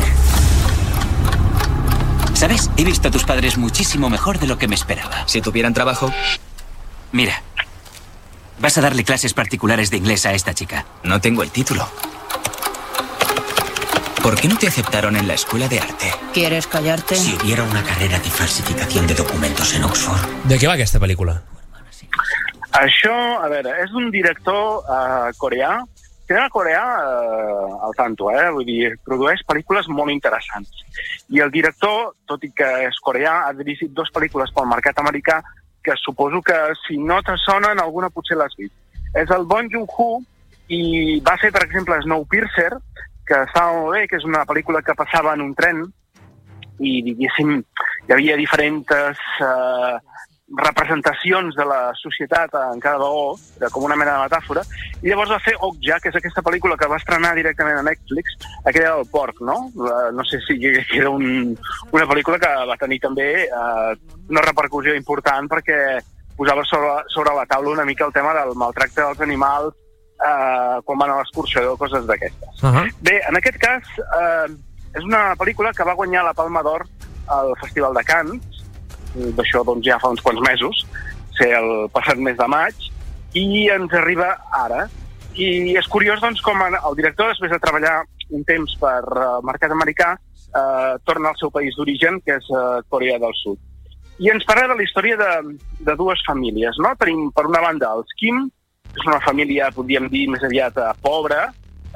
¿Sabes? He visto a tus padres muchísimo mejor de lo que me esperaba. Si tuvieran trabajo... Mira, vas a darle clases particulares de inglés a esta chica. No tengo el título. ¿Por qué no te aceptaron en la escuela de arte? ¿Quieres callarte? Si hubiera una carrera de falsificación de documentos en Oxford. De què va aquesta pel·lícula? Això, a veure, és un director coreà. Cinema coreà al tanto, vull dir, produeix pel·lícules molt interessants. I el director, tot i que és coreà, ha dirigit 2 pel·lícules pel mercat americà que suposo que si no te sonen, alguna potser l'has vist. És el Bong Joon-ho i va fer, per exemple, Snowpiercer, que estava molt bé, que és una pel·lícula que passava en un tren i, diguéssim, hi havia diferents representacions de la societat en cada vagó, com una mena de metàfora, i llavors va fer Okja, que és aquesta pel·lícula que va estrenar directament a Netflix, aquella del porc, no? No sé si era una pel·lícula que va tenir també una repercussió important perquè posava sobre la taula una mica el tema del maltracte dels animals quan van a l'excursió, coses d'aquestes. Bé, en aquest cas, és una pel·lícula que va guanyar la Palma d'Or al Festival de Cannes, d'això doncs ja fa uns quants mesos, ser el passat mes de maig, i ens arriba ara. I és curiós doncs com el director, després de treballar un temps per el mercat americà, torna al seu país d'origen, que és Corea del Sud. I ens parla de la història de 2 famílies, no? Tenim per una banda els Kim, que és una família, podríem dir, més aviat pobra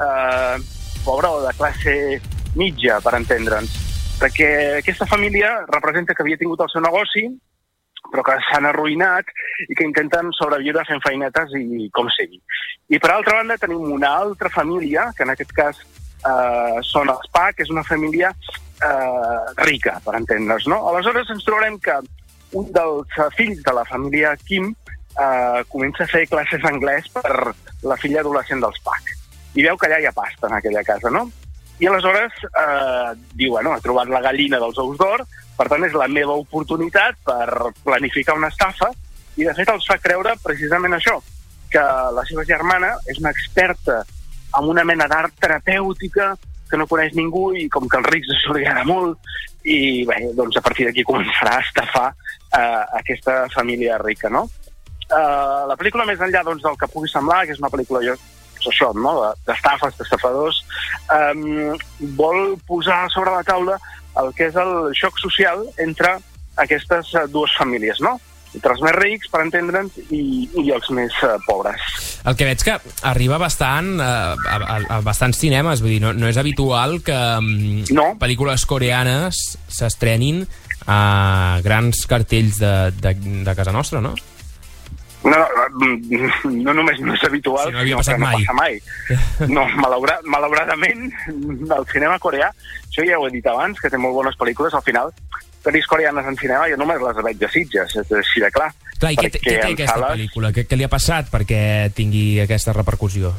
o de classe mitja, per entendre'ns. Perquè aquesta família representa que havia tingut el seu negoci, però que s'han arruïnat i que intenten sobreviure fent feinetes i com sigui. I per altra banda tenim una altra família, que en aquest cas són els Pa, que és una família rica, per entendre'ns, no? Aleshores ens trobarem que un dels fills de la família Kim comença a fer classes d'anglès per la filla adolescent dels Pak. I veu que allà hi ha pasta en aquella casa, no? I aleshores diu, bueno, ha trobat la gallina dels ous d'or, per tant és la meva oportunitat per planificar una estafa, i de fet els fa creure precisament això, que la seva germana és una experta en una mena d'art terapèutica que no coneix ningú i com que els rics això li agrada molt, i bé, doncs a partir d'aquí començarà a estafar aquesta família rica, no? La pel·lícula, més enllà doncs, del que pugui semblar, que és una pel·lícula això, no? D'estafes, d'estafadors, vol posar sobre la taula el que és el xoc social entre aquestes dues famílies, no? Entre els més rics, per entendre'ns, i els més pobres. El que veig que arriba bastant a bastants cinemes, vull dir, no és habitual que pel·lícules coreanes s'estrenin a grans cartells de casa nostra, no? No només no és habitual, no havia passat mai. No passa mai. No, malauradament, el cinema coreà, això ja ho he dit abans, que té molt bones pel·lícules, al final, pel·lis coreanes en cinema jo només les veig a Sitges, és així de clar. Clar, i què té aquesta pel·lícula? Què li ha passat perquè tingui aquesta repercussió?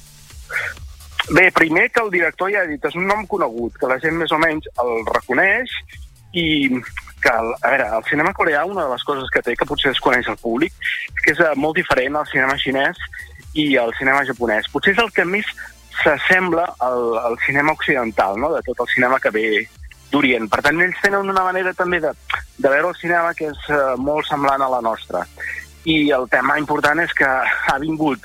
Bé, primer que el director ja ha dit, és un nom conegut, que la gent més o menys el reconeix, i que, a veure, el cinema coreà, una de les coses que té, que potser desconeix el públic, és que és molt diferent al cinema xinès i al cinema japonès. Potser és el que més s'assembla al cinema occidental, no?, de tot el cinema que ve d'Orient. Per tant, ells tenen una manera també de veure el cinema que és molt semblant a la nostra. I el tema important és que ha vingut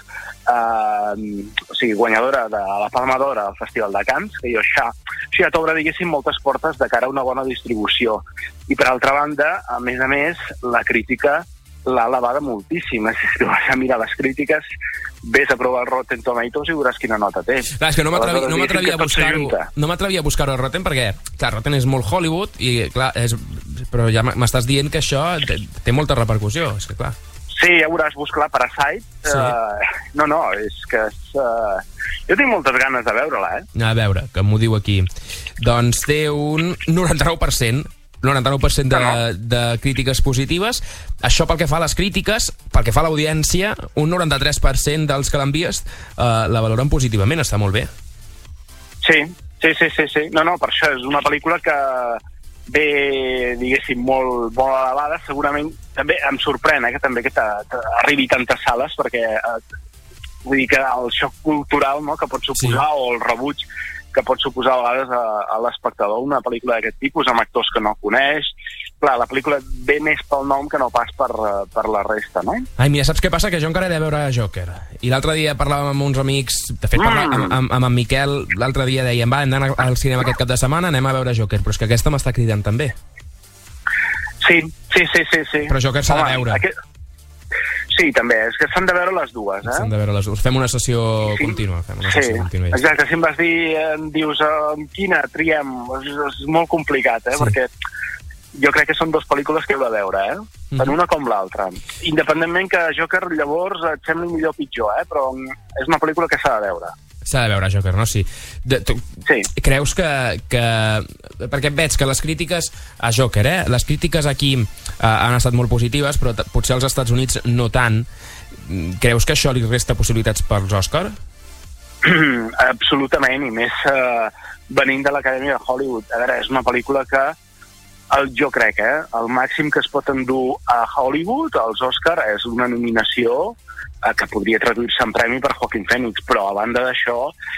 guanyadora de la Palma d'Or al Festival de Cannes, que això ja t'obre, diguéssim, moltes portes de cara a una bona distribució. I per altra banda, a més, la crítica l'ha elevada moltíssim. Si tu vas a mirar les crítiques, ves a provar el Rotten Tomatoes i veuràs quina nota té. Clar, és que no m'atrevia a buscar-ho al Rotten perquè, clar, Rotten és molt Hollywood i, clar, però ja m'estàs dient que això té molta repercussió, és que, clar. Sí, ja veuràs, buscar Parasite. Sí. No, és que jo tinc moltes ganes de veure-la, A veure, que m'ho diu aquí. Doncs té un 99% de crítiques positives. Això pel que fa a les crítiques, pel que fa a l'audiència, un 93% dels que l'envies la valoren positivament. Està molt bé. Sí. No, per això és una pel·lícula que ve, diguéssim, molt elevada. Segurament també em sorprèn que també arribi a tantes sales, perquè vull dir que el xoc cultural, no?, que pot suposar, o el rebuig que pot suposar a vegades a l'espectador una pel·lícula d'aquest tipus, amb actors que no coneix. Clar, la pel·lícula ve més pel nom que no pas per la resta, no? Ai, mira, saps què passa? Que jo encara he de veure Joker. I l'altre dia parlàvem amb uns amics, de fet, amb en Miquel, l'altre dia dèiem, hem d'anar al cinema aquest cap de setmana, anem a veure Joker, però és que aquesta m'està cridant també. Sí. Però Joker s'ha de veure. Sí, també, és que s'han de veure les dues, S'han de veure les dues. Fem una sessió contínua. Exacte, si em vas dir, dius, quina triem? És molt complicat, perquè jo crec que són dues pel·lícules que heu de veure, tant una com l'altra. Independentment que Joker llavors et sembli millor o pitjor, però és una pel·lícula que s'ha de veure. S'ha de veure Joker, no? Sí. Creus que... Perquè veig que les crítiques a Joker, les crítiques aquí han estat molt positives, però potser als Estats Units no tant. Creus que això li resta possibilitats pels Òscar? Absolutament, i més venint de l'Acadèmia de Hollywood. A veure, és una pel·lícula que jo crec, el màxim que es pot endur a Hollywood, als Òscar, és una nominació que podria traduir-se en premi per Joaquin Phoenix, però a banda d'això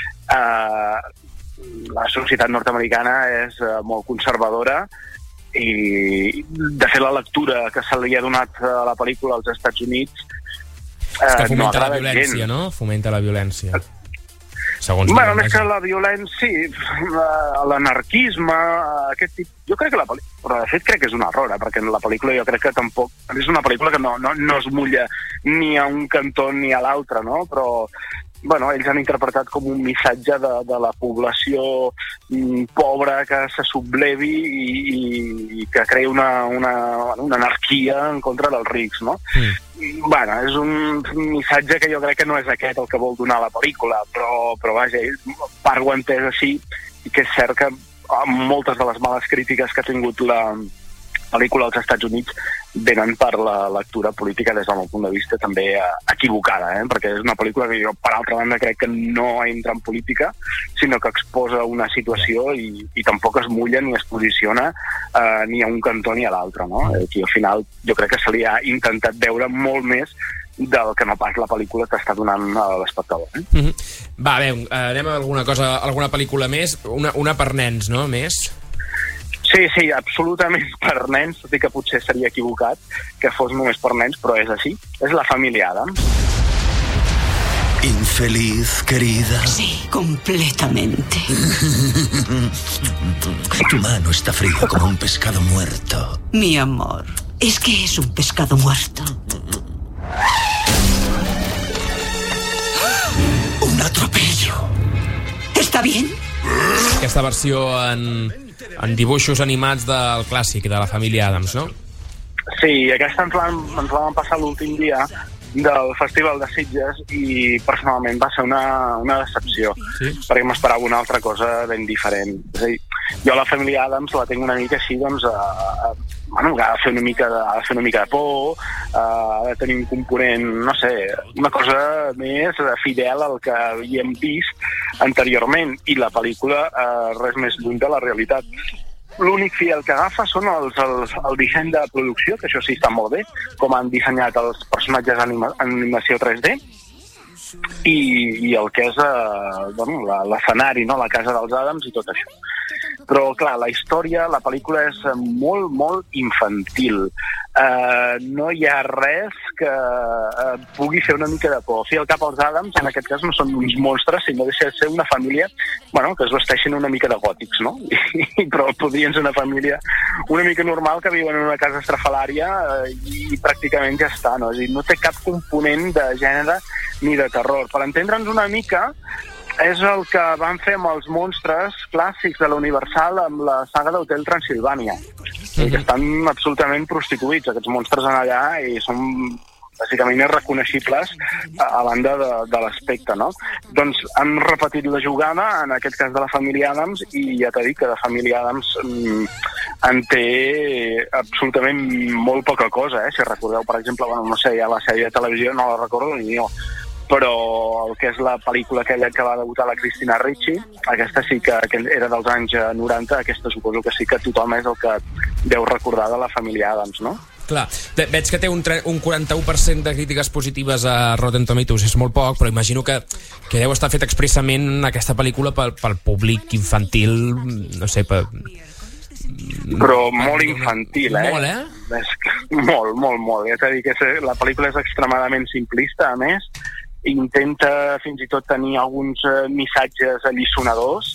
la societat nord-americana és molt conservadora i de fet la lectura que se li ha donat a la pel·lícula als Estats Units no agrada la violència, gens. No? Fomenta la violència. Bueno, més que la violència, l'anarquisme, aquest tipus... Jo crec que la pel·lícula... Però de fet crec que és un error, perquè la pel·lícula jo crec que tampoc... És una pel·lícula que no es mulla ni a un cantó ni a l'altre, no? Però, bueno, ells han interpretat com un missatge de la població pobra que se sublevi i que crea una anarquia en contra dels rics, no? Bueno, és un missatge que jo crec que no és aquest el que vol donar la pel·lícula, però vaja, part ho ha entès així, i que és cert que amb moltes de les males crítiques que ha tingut pel·lícula als Estats Units venen per la lectura política des del meu punt de vista també equivocada, perquè és una pel·lícula que jo, per altra banda, crec que no entra en política, sinó que exposa una situació i tampoc es mulla ni es posiciona ni a un cantó ni a l'altre, no? Aquí al final jo crec que se li ha intentat veure molt més del que no pas la pel·lícula que està donant a l'espectador. Va, bé, anem a alguna pel·lícula més, una per nens, no? Més? Sí, absolutament per nens, tot i que potser seria equivocat que fos només per nens, però és així. És La Família Addams. Infeliz, querida. Sí, completamente. Tu mano está fría como un pescado muerto. Mi amor, es que es un pescado muerto. Un atropello. ¿Está bien? Aquesta versió en dibuixos animats del clàssic de La Família Addams, no? Sí, aquesta ens la van passar l'últim dia del Festival de Sitges i personalment va ser una decepció, perquè m'esperava una altra cosa ben diferent. És a dir, jo La Família Addams la tinc una mica així, doncs, bueno, ha de fer una mica de por, ha de tenir un component, no sé, una cosa més fidel al que havíem vist anteriorment, i la pel·lícula res més lluny de la realitat. L'únic fiel que agafa són el disseny de producció, que això sí està molt bé, com han dissenyat els personatges en animació 3D, i el que és l'escenari, no? La casa dels Addams i tot això. Però, clar, la història, la pel·lícula és molt, molt infantil. No hi ha res que pugui fer una mica de por. Fi al cap als Addams, en aquest cas, no són uns monstres, sinó deixa de ser una família, bueno, que es vesteixen una mica de gòtics, no? Però podrien ser una família una mica normal que viuen en una casa estrafalària i pràcticament ja està, no? És a dir, no té cap component de gènere ni de terror. Per entendre'ns una mica, és el que van fer amb els monstres clàssics de la Universal amb la saga d'Hotel Transilvània, que estan absolutament prostituïts, aquests monstres en allà, i són bàsicament irreconeixibles a banda de l'aspecte, no? Doncs han repetit la jugada, en aquest cas de La Família Addams, i ja t'he dit que La Família Addams en té absolutament molt poca cosa, Si recordeu, per exemple, bueno, no sé, ja la sèrie de televisió no la recordo ni jo, però el que és la pel·lícula aquella que va debutar la Christina Ricci, aquesta sí que era dels anys 90, aquesta suposo que sí que tothom és el que deu recordar de La Família Addams, no? Clar, veig que té un 41% de crítiques positives a Rotten Tomatoes, és molt poc, però imagino que deu estar fet expressament aquesta pel·lícula pel públic infantil, no sé, però molt infantil, Molt, Molt. Ja t'he dit que la pel·lícula és extremadament simplista, a més, intenta fins i tot tenir alguns missatges alliçonadors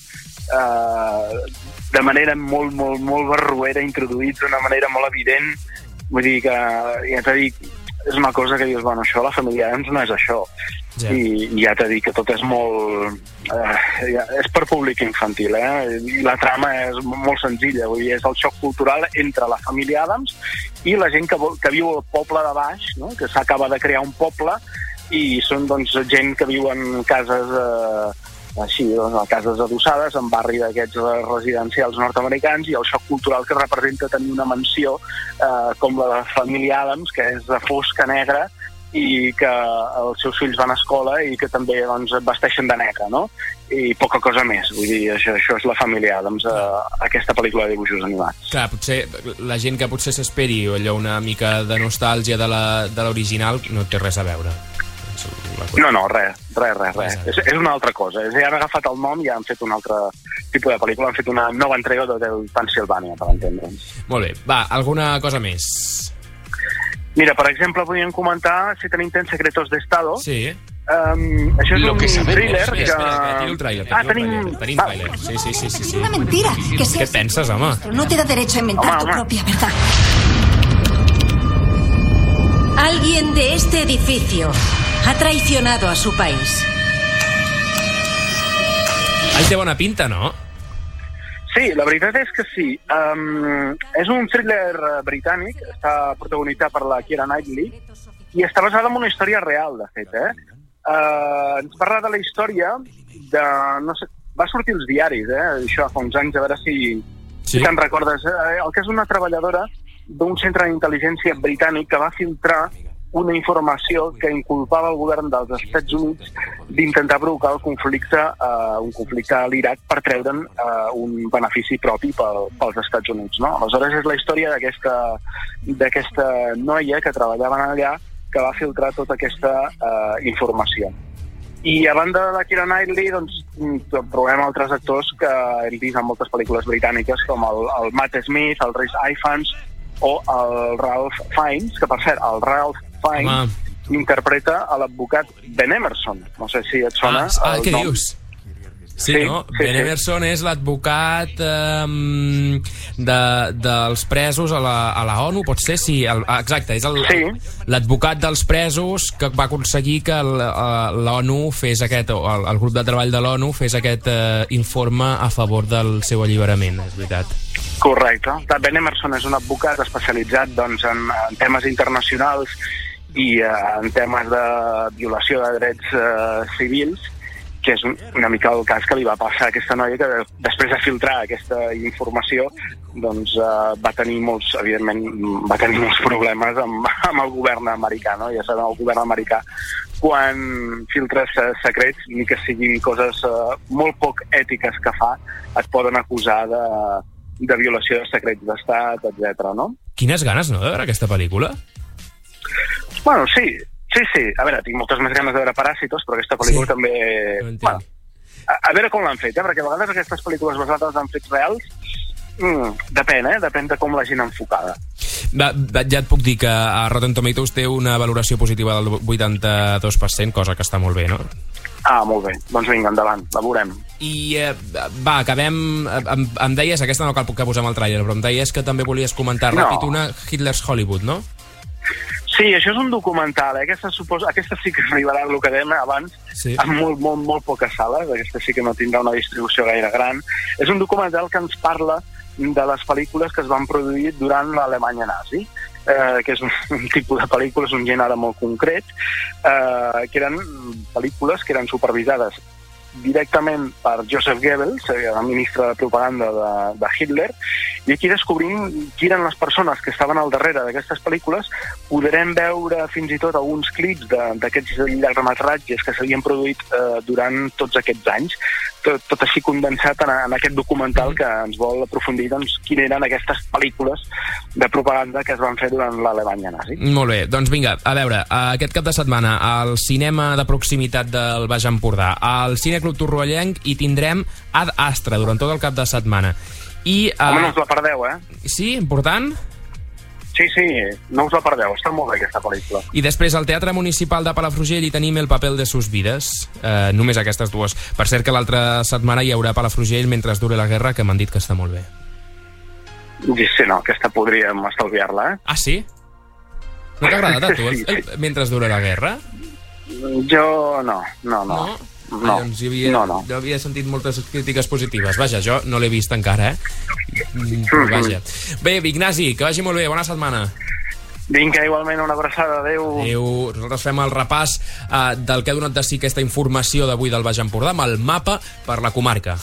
de manera molt, molt, molt barroera, introduïts d'una manera molt evident. Vull dir que, ja t'he dit, és una cosa que dius, bueno, això La Família Addams no és això. I ja t'he dit que tot és molt... és per públic infantil, I la trama és molt senzilla, vull dir, és el xoc cultural entre La Família Addams i la gent que viu al poble de baix, no? Que s'acaba de crear un poble, i són, doncs, gent que viu en cases així, doncs, cases adossades, en barri d'aquests residencials nord-americans, i el xoc cultural que representa tenir una mansió com la Família Addams, que és de fosca negra, i que els seus fills van a escola i que també, doncs, vesteixen de negre, no? I poca cosa més. Vull dir, això és La Família Addams, aquesta pel·lícula de dibuixos animats. Clar, potser la gent que potser s'esperi allò una mica de nostàlgia de l'original no té res a veure. No, res. És una altra cosa. Ja han agafat el nom i han fet un altre tipus de pel·lícula, han fet una nova entrega d'Hotel Transilvània, per entendre'ns. Molt bé, va, alguna cosa més? Mira, per exemple, podríem comentar Si tenim temps secretos d'Estado. Sí. Això és un thriller que... Espera, teniu el trailer. Tenim trailer. Sí. Es una mentira. Què penses, home? No te da derecho a inventar tu propia verdad. Alguien de este edificio ha traicionado a su país. Ahí té bona pinta, no? Sí, la veritat és que sí. És un thriller britànic, està protagonitzat per la Keira Knightley i està basada en una història real, de fet. Ens parla de la història de... no sé, va sortir als diaris, això fa uns anys, a veure si te'n recordes. El que és una treballadora d'un centre d'intel·ligència britànic que va filtrar una informació que inculpava el govern dels Estats Units d'intentar provocar un conflicte a l'Iraq per treure'n un benefici propi pels Estats Units, no? Aleshores és la història d'aquesta noia que treballava allà que va filtrar tota aquesta informació. I a banda de la Keira Knightley, doncs, trobem altres actors que hem vist en moltes pel·lícules britàniques, com el Matt Smith, el Rhys Ifans o el Ralph Fiennes, que per cert, el Ralph Fiennes interpreta a l'advocat Ben Emerson. No sé si et sona el què nom. dius? Sí, no? Ben Emerson és l'advocat dels presos a la ONU, pot ser? Sí, exacte, és l'advocat dels presos que va aconseguir que l'ONU fes aquest, o el grup de treball de l'ONU fes aquest informe a favor del seu alliberament, és veritat. Correcte. Ben Emerson és un advocat especialitzat doncs, en temes internacionals i en temes de violació de drets civils, que és una mica el cas que li va passar a aquesta noia, que després de filtrar aquesta informació doncs va tenir molts problemes amb el govern americà, no? Ja sabem, el govern americà, quan filtres secrets, ni que siguin coses molt poc ètiques que fa, et poden acusar de violació de secrets d'estat, etc. no? Quines ganes, no, de veure aquesta pel·lícula? Bueno, sí. A veure, tinc moltes més ganes de veure Paràsitos, però aquesta pel·lícula també... Bueno, a veure com l'han fet, perquè a vegades aquestes pel·lícules basades en fets reals depèn de com l'hagin enfocada. Ja et puc dir que a Rotten Tomatoes té una valoració positiva del 82%, cosa que està molt bé, no? Molt bé. Doncs vinga, endavant, la veurem. I acabem... Em deies, aquesta no cal que posem el tràiler, però em deies que també volies comentar ràpid una Hitler's Hollywood, no? Sí, això és un documental, Aquesta sí que arribarà el que dèiem abans, amb molt poques sales, aquesta sí que no tindrà una distribució gaire gran. És un documental que ens parla de les pel·lícules que es van produir durant l'Alemanya nazi, que és un tipus de pel·lícules, un gènere molt concret, que eren pel·lícules que eren supervisades directament per Joseph Goebbels, el ministre de propaganda de Hitler, i aquí descobrim qui eren les persones que estaven al darrere d'aquestes pel·lícules. Podrem veure fins i tot alguns clips d'aquests llargmetratges que s'havien produït durant tots aquests anys, tot així condensat en aquest documental que ens vol aprofundir doncs, quines eren aquestes pel·lícules de propaganda que es van fer durant l'Alemanya nazi. Molt bé, doncs vinga, a veure, aquest cap de setmana al cinema de proximitat del Baix Empordà, al Cine Club Torroellenc, hi tindrem Ad Astra durant tot el cap de setmana. Home, no us la perdeu, Sí, important? Sí, no us la perdeu, està molt bé aquesta pel·lícula. I després al Teatre Municipal de Palafrugell hi tenim El papel de sus vides, només aquestes dues. Per cert que l'altra setmana hi haurà Palafrugell mentre dure la guerra, que m'han dit que està molt bé. Sí, no, aquesta podríem estalviar-la, Ah, sí? No t'ha agradat a tu mentre dure la guerra? Jo no. Doncs jo havia sentit moltes crítiques positives. Vaja, jo no l'he vist encara, Vaja. Bé, Ignasi, que vagi molt bé, bona setmana. Vinga, igualment, una abraçada, adeu. Nosaltres fem el repàs del que ha donat de si aquesta informació d'avui del Baix Empordà amb el mapa per la comarca.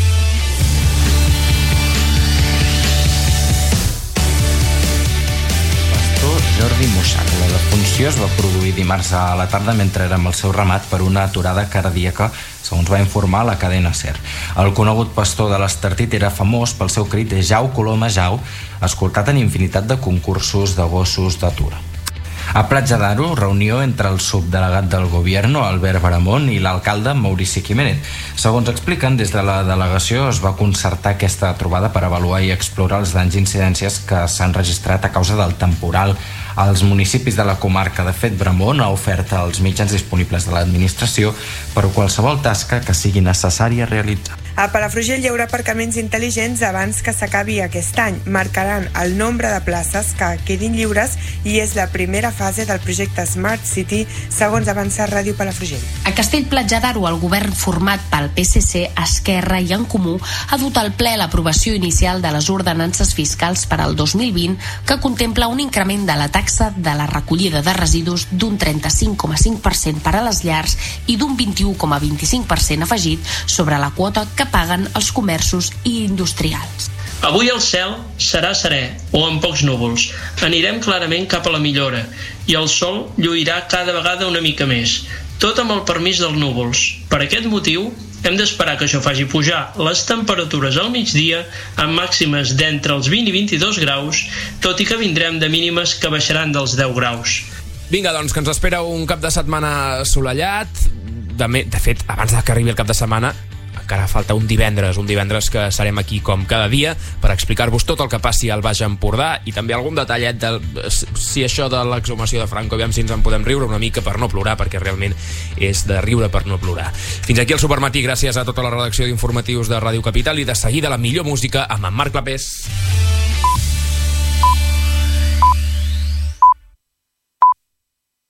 Jordi Mussac. La defunció es va produir dimarts a la tarda mentre era amb el seu ramat per una aturada cardíaca, segons va informar la cadena SER. El conegut pastor de l'Estartit era famós pel seu crit de Jau Coloma Jau, escoltat en infinitat de concursos de gossos d'atura. A Platja d'Aro, reunió entre el subdelegat del Gobierno, Albert Baramón, i l'alcalde, Maurici Jiménez. Segons expliquen, des de la delegació es va concertar aquesta trobada per avaluar i explorar els danys i incidències que s'han registrat a causa del temporal als municipis de la comarca. De fet, Baramón ha ofert als mitjans disponibles de l'administració per qualsevol tasca que sigui necessària realitzar. A Palafrugell hi haurà aparcaments intel·ligents abans que s'acabi aquest any. Marcaran el nombre de places que quedin lliures i és la primera fase del projecte Smart City, segons avança Ràdio Palafrugell. A Castell-Platja d'Aro, el govern format pel PSC, Esquerra i En Comú ha dut al ple l'aprovació inicial de les ordenances fiscals per al 2020 que contempla un increment de la taxa de la recollida de residus d'un 35,5% per a les llars i d'un 21,25% afegit sobre la quota que paguen els comerços i industrials. Avui el cel serà serè o amb pocs núvols. Anirem clarament cap a la millora i el sol lluirà cada vegada una mica més, tot amb el permís dels núvols. Per aquest motiu, hem d'esperar que això faci pujar les temperatures al migdia amb màximes d'entre els 20 i 22 graus, tot i que vindrem de mínimes que baixaran dels 10 graus. Vinga, doncs, que ens espera un cap de setmana assolellat. De fet, abans que arribi el cap de setmana, encara falta un divendres que serem aquí com cada dia per explicar-vos tot el que passi al Baix Empordà i també algun detallet de si això de l'exhumació de Franco, aviam si ens en podem riure una mica per no plorar, perquè realment és de riure per no plorar. Fins aquí el Supermatí, gràcies a tota la redacció d'informatius de Ràdio Capital i de seguida la millor música amb en Marc Clapés.